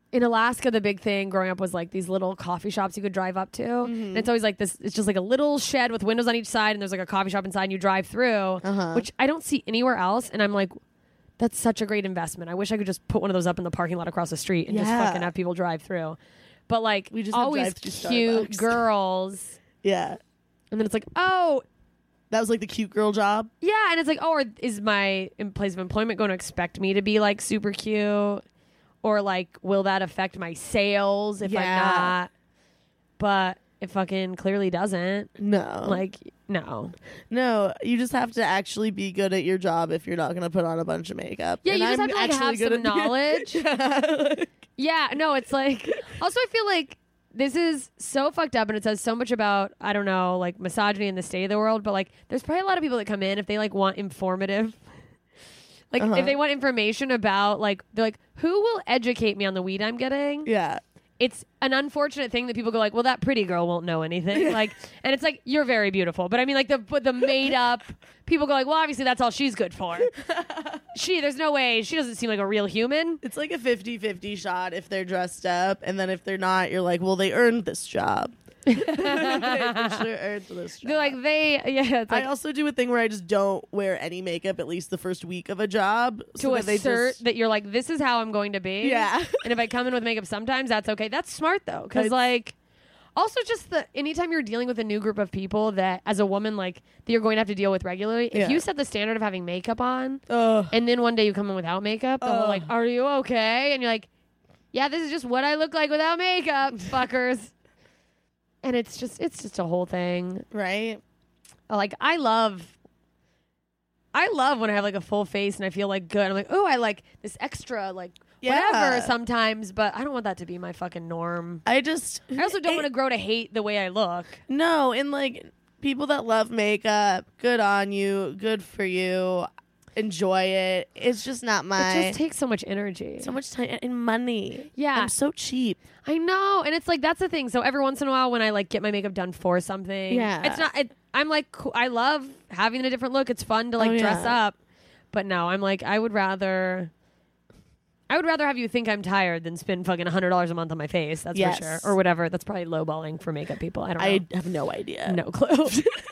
in Alaska, the big thing growing up was like these little coffee shops you could drive up to. And it's always like this, it's just like a little shed with windows on each side and there's like a coffee shop inside and you drive through, which I don't see anywhere else. And I'm like, that's such a great investment. I wish I could just put one of those up in the parking lot across the street and just fucking have people drive through. But like, We just have always drive-through cute Starbucks. girls. Yeah. And then it's like, oh, That was like the cute girl job. yeah. And it's like, oh, or is my place of employment going to expect me to be like super cute? Or like, will that affect my sales if I'm Yeah. not? But it fucking clearly doesn't. No. Like, no. No, you just have to actually be good at your job if you're not going to put on a bunch of makeup. Yeah, And you just I'm have to like actually have good some at- knowledge. Yeah, no, it's like, also I feel like this is so fucked up and it says so much about, I don't know, like misogyny in the state of the world, but like there's probably a lot of people that come in if they like want informative, like if they want information about like, they're like, who will educate me on the weed I'm getting? Yeah. It's an unfortunate thing that people go like, well, that pretty girl won't know anything. Like, and it's like, you're very beautiful. But I mean, like the made up people go like, well, obviously that's all she's good for. There's no way. She doesn't seem like a real human. It's like a 50-50 shot if they're dressed up. And then if they're not, you're like, well, they earned this job. They sure earned this job. They're like, it's like I also do a thing where I just don't wear any makeup at least the first week of a job. to that they assert just- that you're like, this is how I'm going to be. Yeah. And if I come in with makeup sometimes, that's okay. That's smart though. Because It's- like, also just anytime you're dealing with a new group of people that as a woman, like that you're going to have to deal with regularly, if Yeah. you set the standard of having makeup on Ugh. and then one day you come in without makeup, they're Ugh. like, are you okay? And you're like, yeah, this is just what I look like without makeup, fuckers. And it's just a whole thing. Right? Like I love when I have like a full face and I feel like good. I'm like, oh, I like this extra like whatever Yeah. sometimes, but I don't want that to be my fucking norm. I also don't want to grow to hate the way I look. No, and like people that love makeup, good on you, good for you. Enjoy it. It's just not my It just takes so much energy. so much time and money. Yeah. I'm so cheap. I know, and it's like that's the thing. So every once in a while, when I like get my makeup done for something, Yeah. it's not. I'm like, cool. I love having a different look. It's fun to like Oh, dress yeah. up, but no, I'm like, I would rather have you think I'm tired than spend fucking $100 a month on my face. That's Yes. for sure, or whatever. That's probably lowballing for makeup people. I don't know. I have no idea. No clue.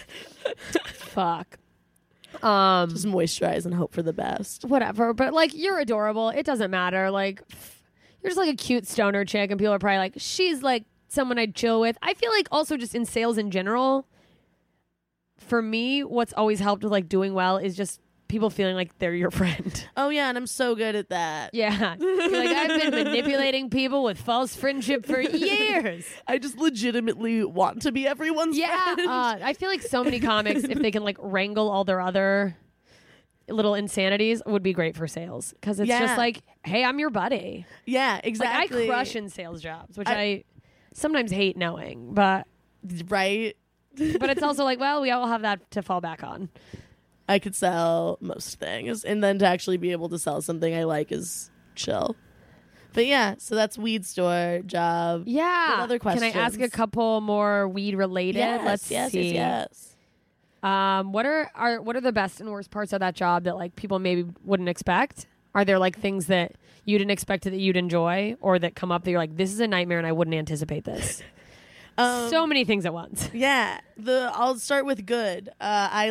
Fuck. Just moisturize and hope for the best. Whatever. But like, you're adorable. It doesn't matter. Like, you're just like a cute stoner chick, and people are probably like, she's like someone I'd chill with. I feel like also just in sales in general, for me, what's always helped with like doing well is just people feeling like they're your friend. Oh yeah, and I'm so good at that. Yeah. You're like, I've been manipulating people with false friendship for years. I just legitimately want to be everyone's Yeah. friend. I feel like so many comics, if they can like wrangle all their other little insanities, would be great for sales. Because it's Yeah. just like, hey, I'm your buddy. Yeah, Like, exactly. I crush in sales jobs, which I sometimes hate knowing. But Right? it's also like, well, we all have that to fall back on. I could sell most things, and then to actually be able to sell something I like is chill. But yeah, so that's weed store job. Yeah. What other Can I ask a questions? couple more weed related? Yes, Let's yes, see. yes. What are the best and worst parts of that job that like people maybe wouldn't expect? Are there like things that you didn't expect that you'd enjoy, or that come up that you're like, this is a nightmare and I wouldn't anticipate this? So many things at once. Yeah, I'll start with good. I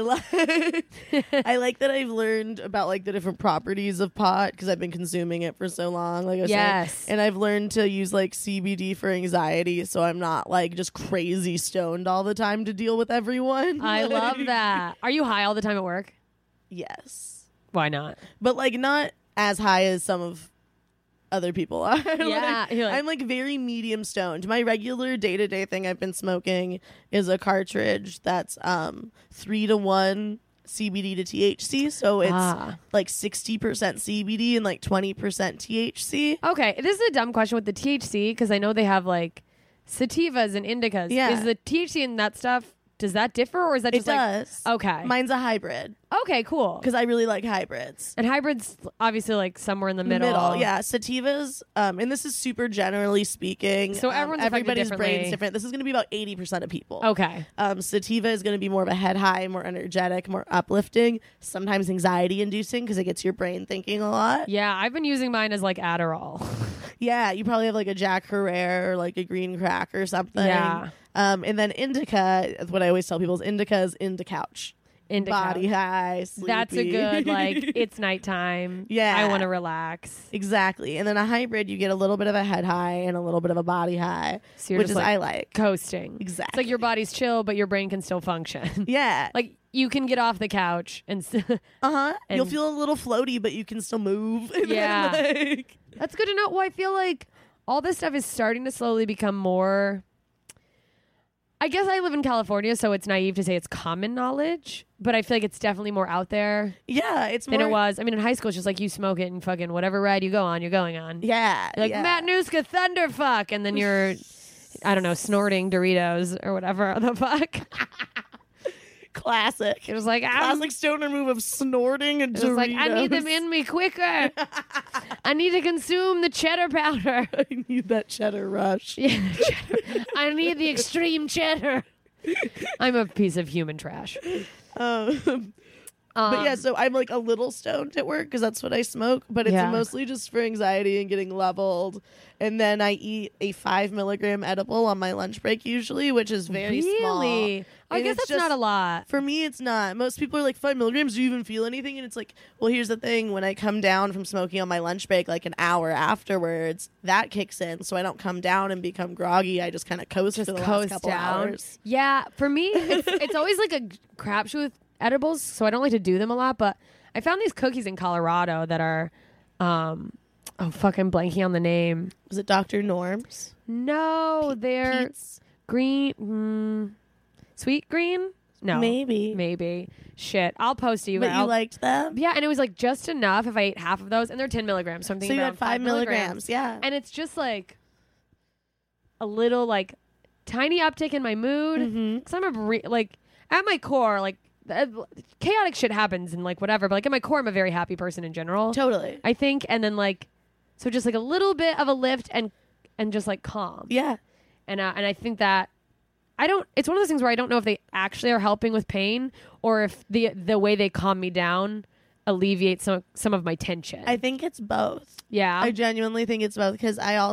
like that I've learned about like the different properties of pot because I've been consuming it for so long. Like I Yes. said, and I've learned to use like CBD for anxiety, so I'm not like just crazy stoned all the time to deal with everyone. I love Like, that. Are you high all the time at work? Yes, Why not? but like not as high as some of other people are. Yeah, you're like- I'm like very medium stoned. My regular day-to-day thing I've been smoking is a cartridge that's 3-to-1 CBD to THC, so it's like 60% CBD and like 20% THC. Okay, this is a dumb question with the THC because I know they have like sativas and indicas. Yeah. Is the THC in that stuff Does that differ, or is that It just like does. okay? Mine's a hybrid Okay, cool. because I really like hybrids. And hybrids obviously like somewhere in the In the middle. yeah. Sativas, and this is super generally speaking. So everyone's affected everybody's differently. brain's different. This is going to be about 80% of people. Okay. Sativa is going to be more of a head high, more energetic, more uplifting, sometimes anxiety inducing because it gets your brain thinking a lot. Yeah, I've been using mine as like Adderall. Yeah, you probably have like a Jack Herrera or like a green crack or something. Yeah. And then indica, what I always tell people is indica is into couch. Indica. Body high, sleepy. That's a good like. It's nighttime. Yeah. I want to relax. Exactly. And then a hybrid, you get a little bit of a head high and a little bit of a body high, So you're which just is like I like. coasting. Exactly. It's like your body's chill, but your brain can still function. Yeah. Like you can get off the couch and. Uh-huh. and- You'll feel a little floaty, but you can still move. And then, Yeah. like- That's good to know. Well, I feel like all this stuff is starting to slowly become more. I guess I live in California, so it's naive to say it's common knowledge, but I feel like it's definitely more out there yeah, it's than more. it was. I mean, in high school, it's just like you smoke it and fucking whatever ride you go on, you're going on. Yeah. You're like, yeah. Matt Nuska, thunderfuck, and then you're, I don't know, snorting Doritos or whatever the fuck. Classic. It was like, Classic stoner move of snorting and it was like, I need them Doritos. in me quicker. I need to consume the cheddar powder. I need that cheddar rush. Yeah, cheddar. I need the extreme cheddar. I'm a piece of human trash. But yeah, so I'm like a little stoned at work because that's what I smoke, but it's Yeah. mostly just for anxiety and getting leveled. And then I eat a 5 milligram edible on my lunch break usually, which is very small. Really? I And guess it's that's not a lot. For me, it's not. Most people are like, 5 milligrams, do you even feel anything? And it's like, well, here's the thing. When I come down from smoking on my lunch break, like an hour afterwards, that kicks in. So I don't come down and become groggy. I just kind of coast for the last Coast couple down. hours. Yeah, for me, it's always like a crapshoot with edibles, so I don't like to do them a lot. But I found these cookies in Colorado that are, oh fuck, I'm blanking on the name. Was it Dr. Norm's? No, they're Pete's? green, sweet green. No, maybe. Shit, I'll post to you. But you liked them? Yeah, and it was like just enough if I ate half of those, and they're 10 milligrams. So I'm So thinking you around had 5 milligrams. Yeah. and it's just like a little like tiny uptick in my mood because I'm like at my core like chaotic shit happens and like whatever, but like at my core I'm a very happy person in general. Totally. I think, and then like so just like a little bit of a lift and just like calm. Yeah. And I think that it's one of those things where I don't know if they actually are helping with pain or if the way they calm me down alleviates some of my tension. I think it's both. Yeah. I genuinely think it's both because I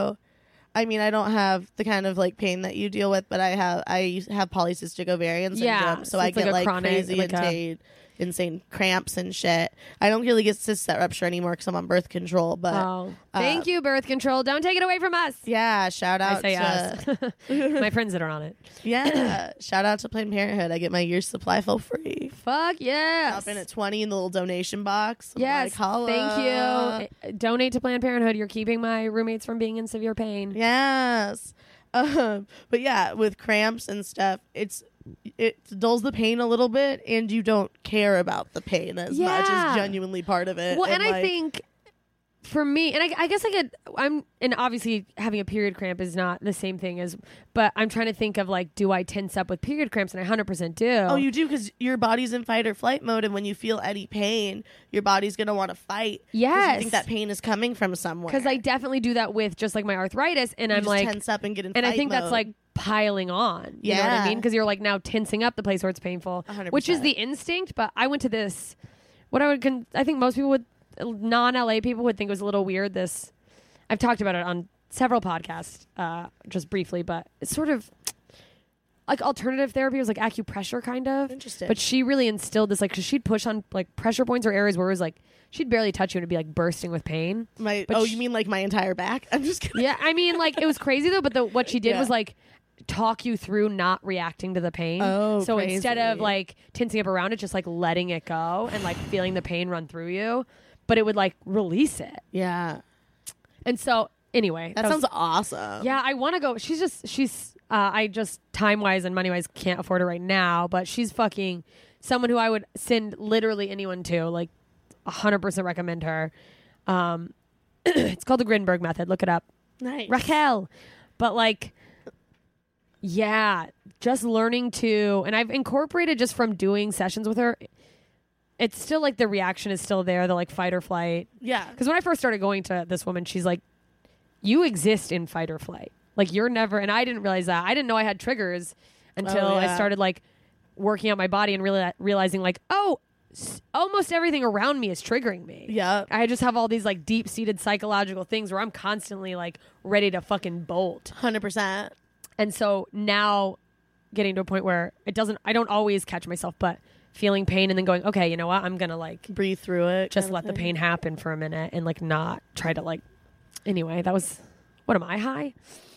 don't have the kind of like pain that you deal with, but I have polycystic ovarian syndrome, Yeah, so so I it's like get a like chronic, crazy like insane cramps and shit. I don't really get cysts that rupture anymore because I'm on birth control, but Thank you, birth control. Don't take it away from us. yeah, shout out I say to us. My friends that are on it. yeah, shout out to Planned Parenthood. I get my year's supply for free. Fuck yes. Drop in at 20 in the little donation box. I'm Yes. like, holla. Thank you. Donate to Planned Parenthood. You're keeping my roommates from being in severe pain. Yes. But yeah, with cramps and stuff, it dulls the pain a little bit, and you don't care about the pain as much Yeah. as genuinely part of it. Well, and I like, think for me, and I guess and obviously having a period cramp is not the same thing as, but I'm trying to think of like, do I tense up with period cramps? And I 100% do. Oh, you do, because your body's in fight or flight mode, and when you feel any pain, your body's gonna want to fight. 'cause Yes. you think that pain is coming from somewhere. Because I definitely do that with just like my arthritis, and You I'm just like, tense up and get in. and I fight think that's mode. like piling on. You know what I Yeah. mean? Because you're like now tensing up the place where it's painful, 100%. which is the instinct. But I went to this, I think most people non-LA people would think it was a little weird. I've talked about it on several podcasts, just briefly, but it's sort of like alternative therapy. It was like acupressure kind of. Interesting. But she really instilled this, like, cause she'd push on like pressure points or areas where it was like, she'd barely touch you and it'd be like bursting with pain. But you mean like my entire back? I'm just kidding. Yeah, I mean, like, it was crazy though. But what she did Yeah. was like talk you through not reacting to the pain. Oh, so instead of crazy. like tensing up around it, just like letting it go and like feeling the pain run through you, but it would like release it. Yeah, And so anyway, that sounds awesome. Yeah, I want to go. I just time wise and money wise can't afford it right now, but she's fucking someone who I would send literally anyone to. Like 100% recommend her. It's called the Grinberg method. Look it up. Nice. Raquel. But like, Yeah, just learning to, and I've incorporated just from doing sessions with her. It's still like the reaction is still there, the like fight or flight. Yeah. Because when I first started going to this woman, she's like, you exist in fight or flight. Like you're never, and I didn't realize that. I didn't know I had triggers until I started like working out my body and really realizing like, oh, almost everything around me is triggering me. Yeah. I just have all these like deep seated psychological things where I'm constantly like ready to fucking bolt. 100%. And so now getting to a point where I don't always catch myself, but feeling pain and then going, okay, you know what? I'm going to like Breathe through it. just let the pain happen for a minute and like not try to like, anyway, that was, what am I high?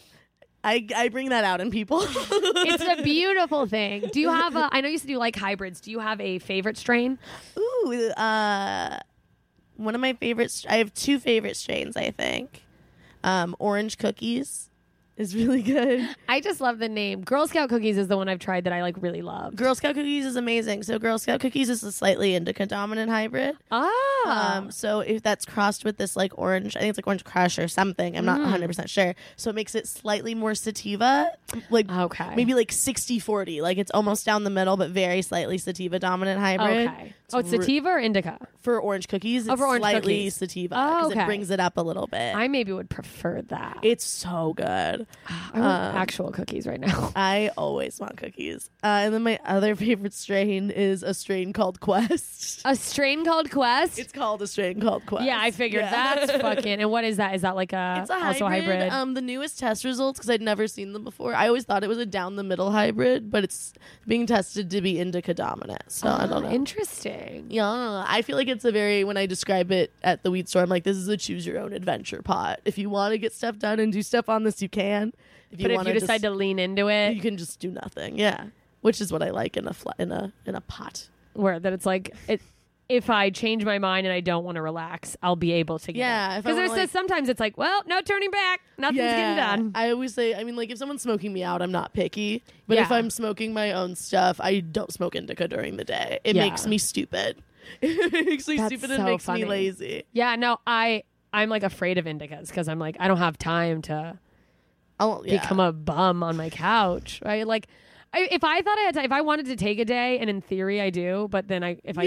I bring that out in people. It's a beautiful thing. Do you have I know you said you like hybrids. Do you have a favorite strain? Ooh, one of my favorites. I have 2 favorite strains, I think. Orange cookies is really good. I just love the name. Girl Scout cookies is the one I've tried that I like really love. Girl Scout cookies is amazing. So Girl Scout cookies is a slightly indica dominant hybrid. So if that's crossed with this like orange, I think it's like Orange Crush or something. I'm not 100% sure. So it makes it slightly more sativa, like maybe like 60-40. Like it's almost down the middle, but very slightly sativa dominant hybrid. Okay. It's sativa or indica? For orange cookies, it's for orange slightly cookies. sativa because it brings it up a little bit. I maybe would prefer that. It's so good. I want actual cookies right now. I always want cookies. And then my other favorite strain is a strain called Quest. A strain called Quest? It's called a strain called Quest. Yeah, I figured that's fucking. And what is that? Is that like it's a also hybrid. hybrid? The newest test results, because I'd never seen them before, I always thought it was a down the middle hybrid, but it's being tested to be indica dominant. So I don't know. Interesting. Yeah, I feel like it's a very, when I describe it at the weed store, I'm like, this is a choose your own adventure pot. If you want to get stuff done and do stuff on this, you can. If you decide to lean into it, you can just do nothing. Yeah, which is what I like in a pot. Where that it's like if I change my mind and I don't want to relax, I'll be able to. Because sometimes it's like, well, no turning back, nothing's getting done. I always say, I mean, like if someone's smoking me out, I'm not picky. But if I'm smoking my own stuff, I don't smoke indica during the day. It makes me stupid. It makes me stupid and makes me lazy. Yeah, no, I'm like afraid of indicas because I'm like I don't have time to become a bum on my couch, right? Like, if I thought I had time, if I wanted to take a day, and in theory I do, but then won't. If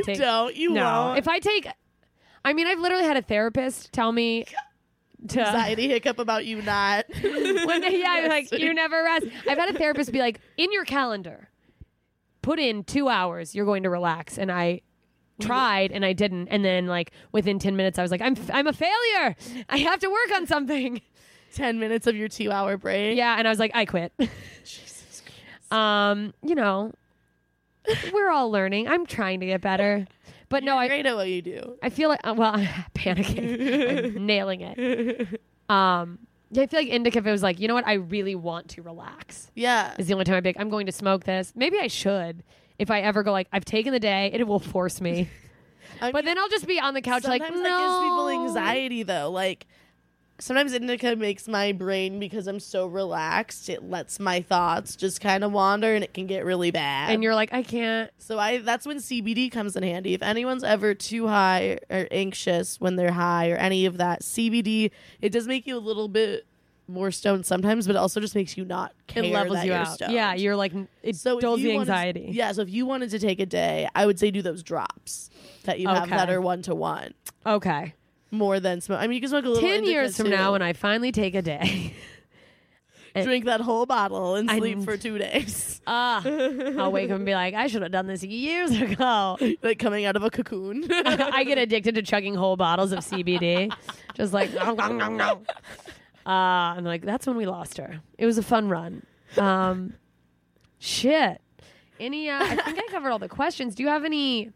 I take, I mean, I've literally had a therapist tell me to anxiety hiccup about you not. Like you never rest. I've had a therapist be like, in your calendar, put in 2 hours. You're going to relax, and I tried and I didn't, and then like within 10 minutes I was like, I'm a failure. I have to work on something. 10 minutes of your 2 hour break. Yeah, and I was like, I quit. Jesus Christ. You know, we're all learning. I'm trying to get better. But You're great at what you do. I feel like I'm panicking. I'm nailing it. I feel like indica, if it was like, you know what, I really want to relax. Yeah. Is the only time I'm going to smoke this. Maybe I should. If I ever go like, I've taken the day, it will force me. But then I'll just be on the couch like, no. Sometimes that gives people anxiety though. Like, sometimes indica makes my brain, because I'm so relaxed, it lets my thoughts just kind of wander and it can get really bad. And you're like, I can't. So that's when CBD comes in handy. If anyone's ever too high or anxious when they're high or any of that, CBD, it does make you a little bit more stoned sometimes, but it also just makes you not care. It levels that you you're out. stoned. Yeah, you're like, it dulls the anxiety. So if you wanted to take a day, I would say do those drops that you have that are 1-to-1. Okay. More than smoke. I mean, you can smoke a little 10 years from too. now when I finally take a day. Drink that whole bottle and sleep for 2 days. I'll wake up and be like, I should have done this years ago. Like coming out of a cocoon. I get addicted to chugging whole bottles of CBD. Just like, no. I'm like, that's when we lost her. It was a fun run. Shit. I think I covered all the questions. Do you have any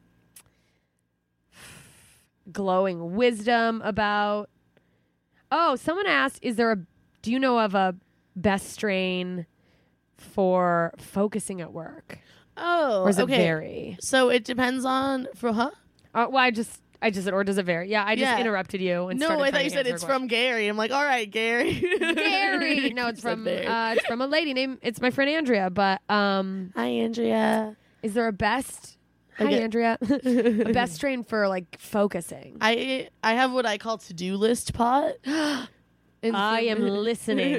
glowing wisdom about? Oh, someone asked, do you know of a best strain for focusing at work? Oh, or is it vary? So it depends on Well, I just said, or does it vary? Yeah, I just interrupted you. And no, I thought you said it's from Gary. I'm like, all right, Gary. Gary. No, it's from a lady named. It's my friend Andrea. But hi, Andrea. Is there a best? Hi, Andrea. A best strain for like focusing. I have what I call to-do list pot. I am listening.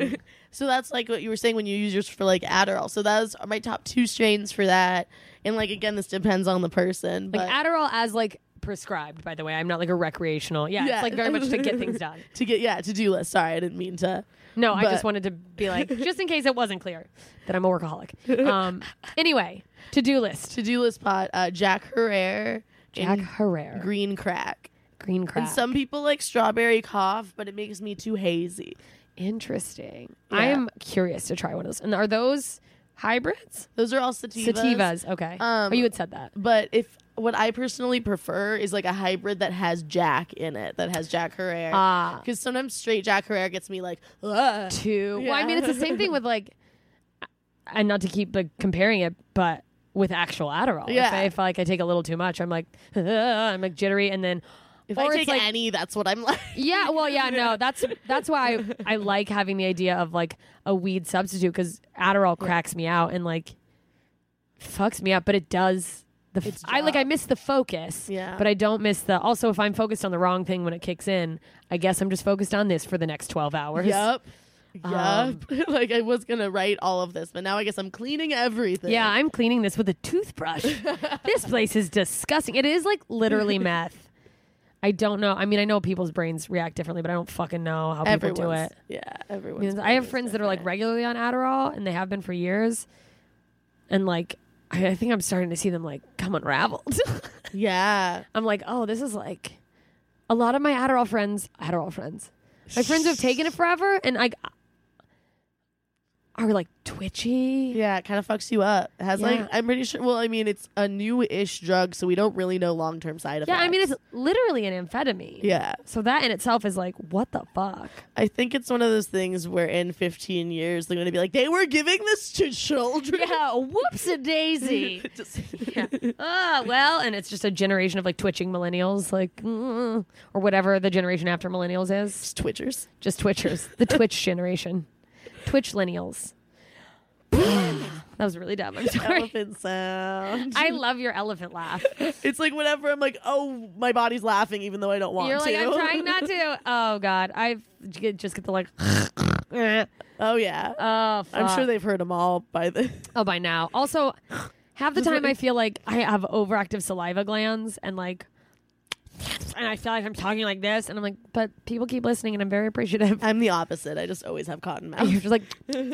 So that's like what you were saying when you use yours for like Adderall. So those are my top 2 strains for that. And like, again, this depends on the person. Like But Adderall as like prescribed, by the way. I'm not like a recreational. Yeah, it's like very much to get things done. to-do list. Sorry, I didn't mean to. No, I But- just wanted to be like, just in case it wasn't clear that I'm a workaholic. Anyway, to-do list. To-do list pot, Jack Herrera. Jack and Herrera. Green crack. Green crack. And some people like strawberry cough, but it makes me too hazy. Interesting. Yeah. I am curious to try one of those. And are those hybrids? Those are all sativas. Sativas. Okay. Oh, you had said that. But what I personally prefer is like a hybrid that has Jack in it, that has Jack Herrera. Ah. Because sometimes straight Jack Herrera gets me like, ugh. Too. Well, I Yeah. mean, it's the same thing with like, and not to keep like comparing it, but with actual Adderall. Yeah. If like I take a little too much, I'm like, I'm like jittery, and then If or I it's take like, any, that's what I'm like. yeah, well, yeah, no, that's why I like having the idea of like a weed substitute because Adderall cracks me out and like fucks me up, but it does. I miss the focus, Yeah. but I don't miss the. Also, if I'm focused on the wrong thing when it kicks in, I guess I'm just focused on this for the next 12 hours. Yup. Um, Like I was gonna write all of this, but now I guess I'm cleaning everything. Yeah, I'm cleaning this with a toothbrush. This place is disgusting. It is like literally meth. I don't know. I mean, I know people's brains react differently, but I don't fucking know how people do it. Yeah, I everyone's. mean, I have friends that are like regularly on Adderall, and they have been for years. And like, I think I'm starting to see them like come unraveled. Yeah. I'm like, oh, this is like a lot of my Adderall friends, my friends who have taken it forever, and like are like twitchy. Yeah, it kind of fucks you up. It has Yeah. like, I'm pretty sure. Well, I mean, it's a new-ish drug, so we don't really know long-term side effects. Yeah, I mean, it's literally an amphetamine. Yeah. So that in itself is like, what the fuck? I think it's one of those things where in 15 years they're going to be like, they were giving this to children. Yeah, whoops-a-daisy. Just- Yeah. Well, and it's just a generation of like twitching millennials, like, or whatever the generation after millennials is. Just twitchers. Just twitchers. The Twitch generation. Twitch-lennials. That was really dumb. I'm sorry. Elephant sound. I love your elephant laugh. It's like whenever I'm like, oh, my body's laughing even though I don't want You're to. like, I'm trying not to. Oh, God. Just get the like. Oh, yeah. Oh, fuck. I'm sure they've heard them all by the. Oh, by now. Also, half the time I feel like I have overactive saliva glands and like, and I feel like I'm talking like this, and I'm like, but people keep listening, and I'm very appreciative. I'm the opposite. I just always have cotton mouth. You're just like,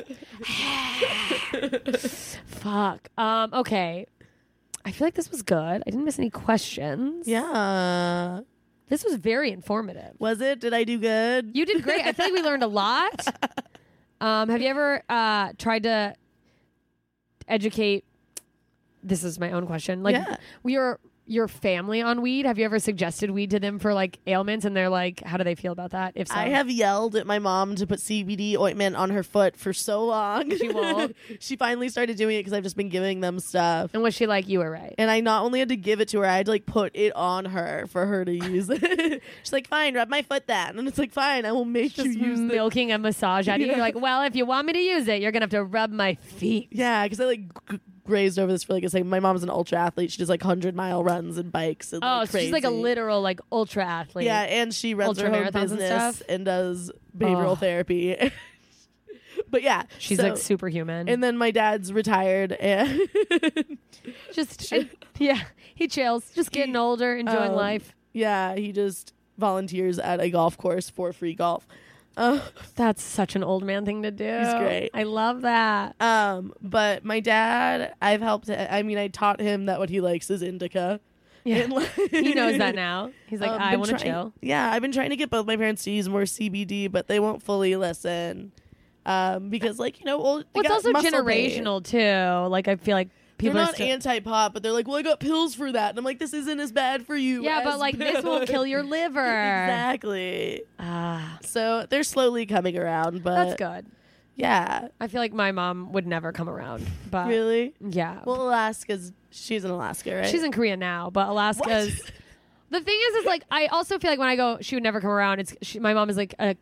fuck. Okay. I feel like this was good. I didn't miss any questions. Yeah. This was very informative. Was it? Did I do good? You did great. I feel like we learned a lot. Have you ever tried to educate? This is my own question. Like, Yeah. your family on weed. Have you ever suggested weed to them for like ailments, and they're like, how do they feel about that? If so, I have yelled at my mom to put CBD ointment on her foot for so long. She won't. She finally started doing it because I've just been giving them stuff. And was she like, you were right? And I not only had to give it to her, I had to like put it on her for her to use it. She's like, fine, rub my foot then. And it's like, fine, I will make you Just use it. milking a massage out of you. Yeah. You're like, well, if you want me to use it, you're gonna have to rub my feet. Yeah, because I like grazed over this for like a second. My mom's an ultra athlete. She does like 100-mile runs and bikes. And, Oh, like, so she's like a crazy. literal like ultra athlete. Yeah, and she runs her Ultra own marathons and business stuff? and does behavioral Oh. therapy. But yeah, She's so- like superhuman. And then my dad's retired, and just yeah, he chills, just getting older, enjoying life. yeah, he just volunteers at a golf course for free golf. That's such an old man thing to do. He's great. I love that. But my dad, I've helped. I mean, I taught him that what he likes is indica. Yeah, And, like, he knows that now. He's like, I been want to trying- chill. Yeah, I've been trying to get both my parents to use more CBD, but they won't fully listen. Because, like, you know, well, Well, it's also generational too. Like, I feel like They're people are not still. anti-pot, but they're like, well, I got pills for that. And I'm like, this isn't as bad for you. Yeah, but as like this will pills." kill your liver. Exactly. Ah, So they're slowly coming around, but that's good. yeah. I feel like my mom would never come around, but Really? yeah. Well, Alaska's, she's in Alaska, right? She's in Korea now, but Alaska's. The thing is like I also feel like when I go, she would never come around. My mom is like a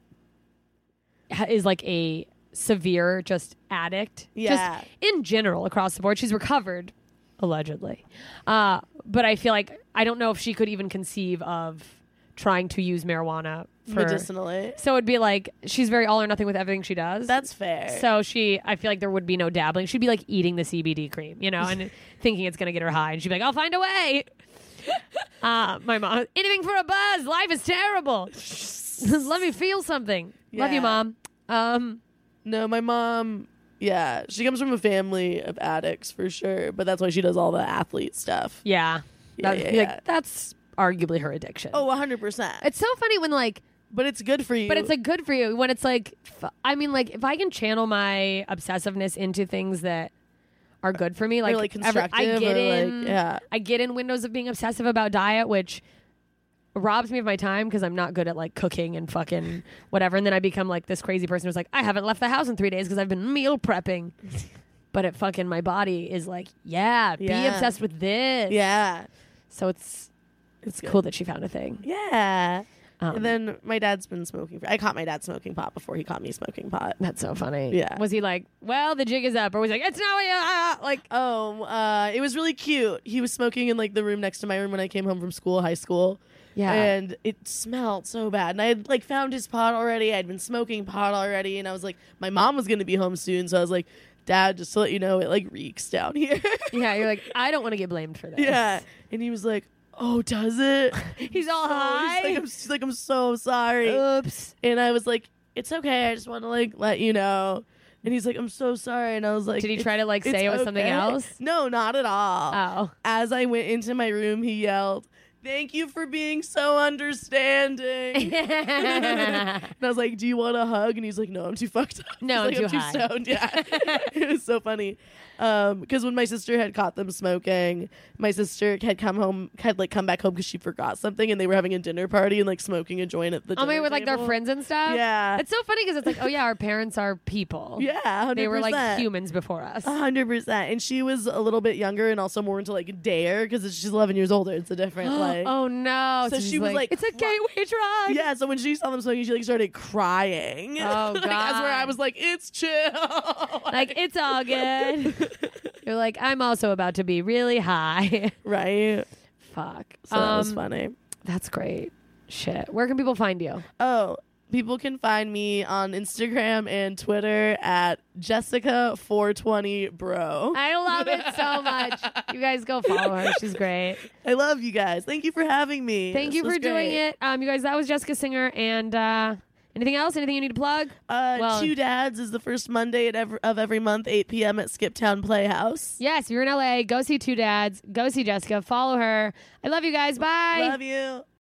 severe just addict. Yeah. Just in general across the board, she's recovered allegedly, but I feel like I don't know if she could even conceive of trying to use marijuana medicinally. So it'd be like she's very all or nothing with everything she does. That's fair. So I feel like there would be no dabbling. She'd be like eating the CBD cream, and thinking it's going to get her high. And she'd be like, I'll find a way. My mom, anything for a buzz. Life is terrible. Let me feel something. Love you, Yeah. Mom. No, my mom, yeah, she comes from a family of addicts for sure, but that's why she does all the athlete stuff. Yeah. Yeah. That's arguably her addiction. Oh, 100%. It's so funny when But it's good for you. but it's like good for you when it's like, I mean, like if I can channel my obsessiveness into things that are good for me, Or, like, constructive I get in windows of being obsessive about diet, which robs me of my time because I'm not good at like cooking and fucking whatever. And then I become like this crazy person who's like, I haven't left the house in 3 days because I've been meal prepping. But it fucking my body is like, be obsessed with this. Yeah. So it's good. cool that she found a thing. Yeah. And then my dad's been smoking. I caught my dad smoking pot before he caught me smoking pot. That's so funny. Yeah. Was he like, well, the jig is up? Or was he like, it's not what you, like. Oh, it was really cute. He was smoking in like the room next to my room when I came home from school, high school. Yeah. And it smelled so bad. And I had like found his pot already. I'd been smoking pot already. And I was like, my mom was going to be home soon. So I was like, Dad, just to let you know, it like reeks down here. Yeah, you're like, I don't want to get blamed for this. Yeah. And he was like, oh, does it? He's all high. He's like, I'm so sorry. Oops. And I was like, it's okay. I just want to like let you know. And he's like, I'm so sorry. And I was like, Did he try to like say it was something else? No, not at all. Oh. As I went into my room, he yelled, thank you for being so understanding. And I was like, do you want a hug? And he's like, no, I'm too fucked up. No, He's I'm like, too I'm high. too stoned. Yeah. It was so funny. Because when my sister had caught them smoking, my sister had come back home because she forgot something, and they were having a dinner party and like smoking a joint at the Oh, dinner maybe with like their table. friends and stuff? Yeah. It's so funny because it's like, oh yeah, our parents are people. Yeah, 100%. They were like humans before us. 100%. And she was a little bit younger and also more into like dare because she's 11 years older. It's a different like. Oh no. So she's she was like, it's a gateway drug. Yeah, so when she saw them smoking, she like started crying. Oh, Like, that's where I God. was like, it's chill. Like, it's all good. You're like, I'm also about to be really high. Right. Fuck. So that was funny. That's great. Shit. Where can people find you? Oh, people can find me on Instagram and Twitter at Jessica420bro. I love it so much. You guys go follow her. She's great. I love you guys. Thank you for having me. Thank This you for was doing great. it. You guys, that was Jessica Singer. And anything else? Anything you need to plug? Well- Two Dads is the first Monday of every month, 8 p.m. at Skiptown Playhouse. Yes, if you're in LA, go see Two Dads. Go see Jessica. Follow her. I love you guys. Bye. Love you.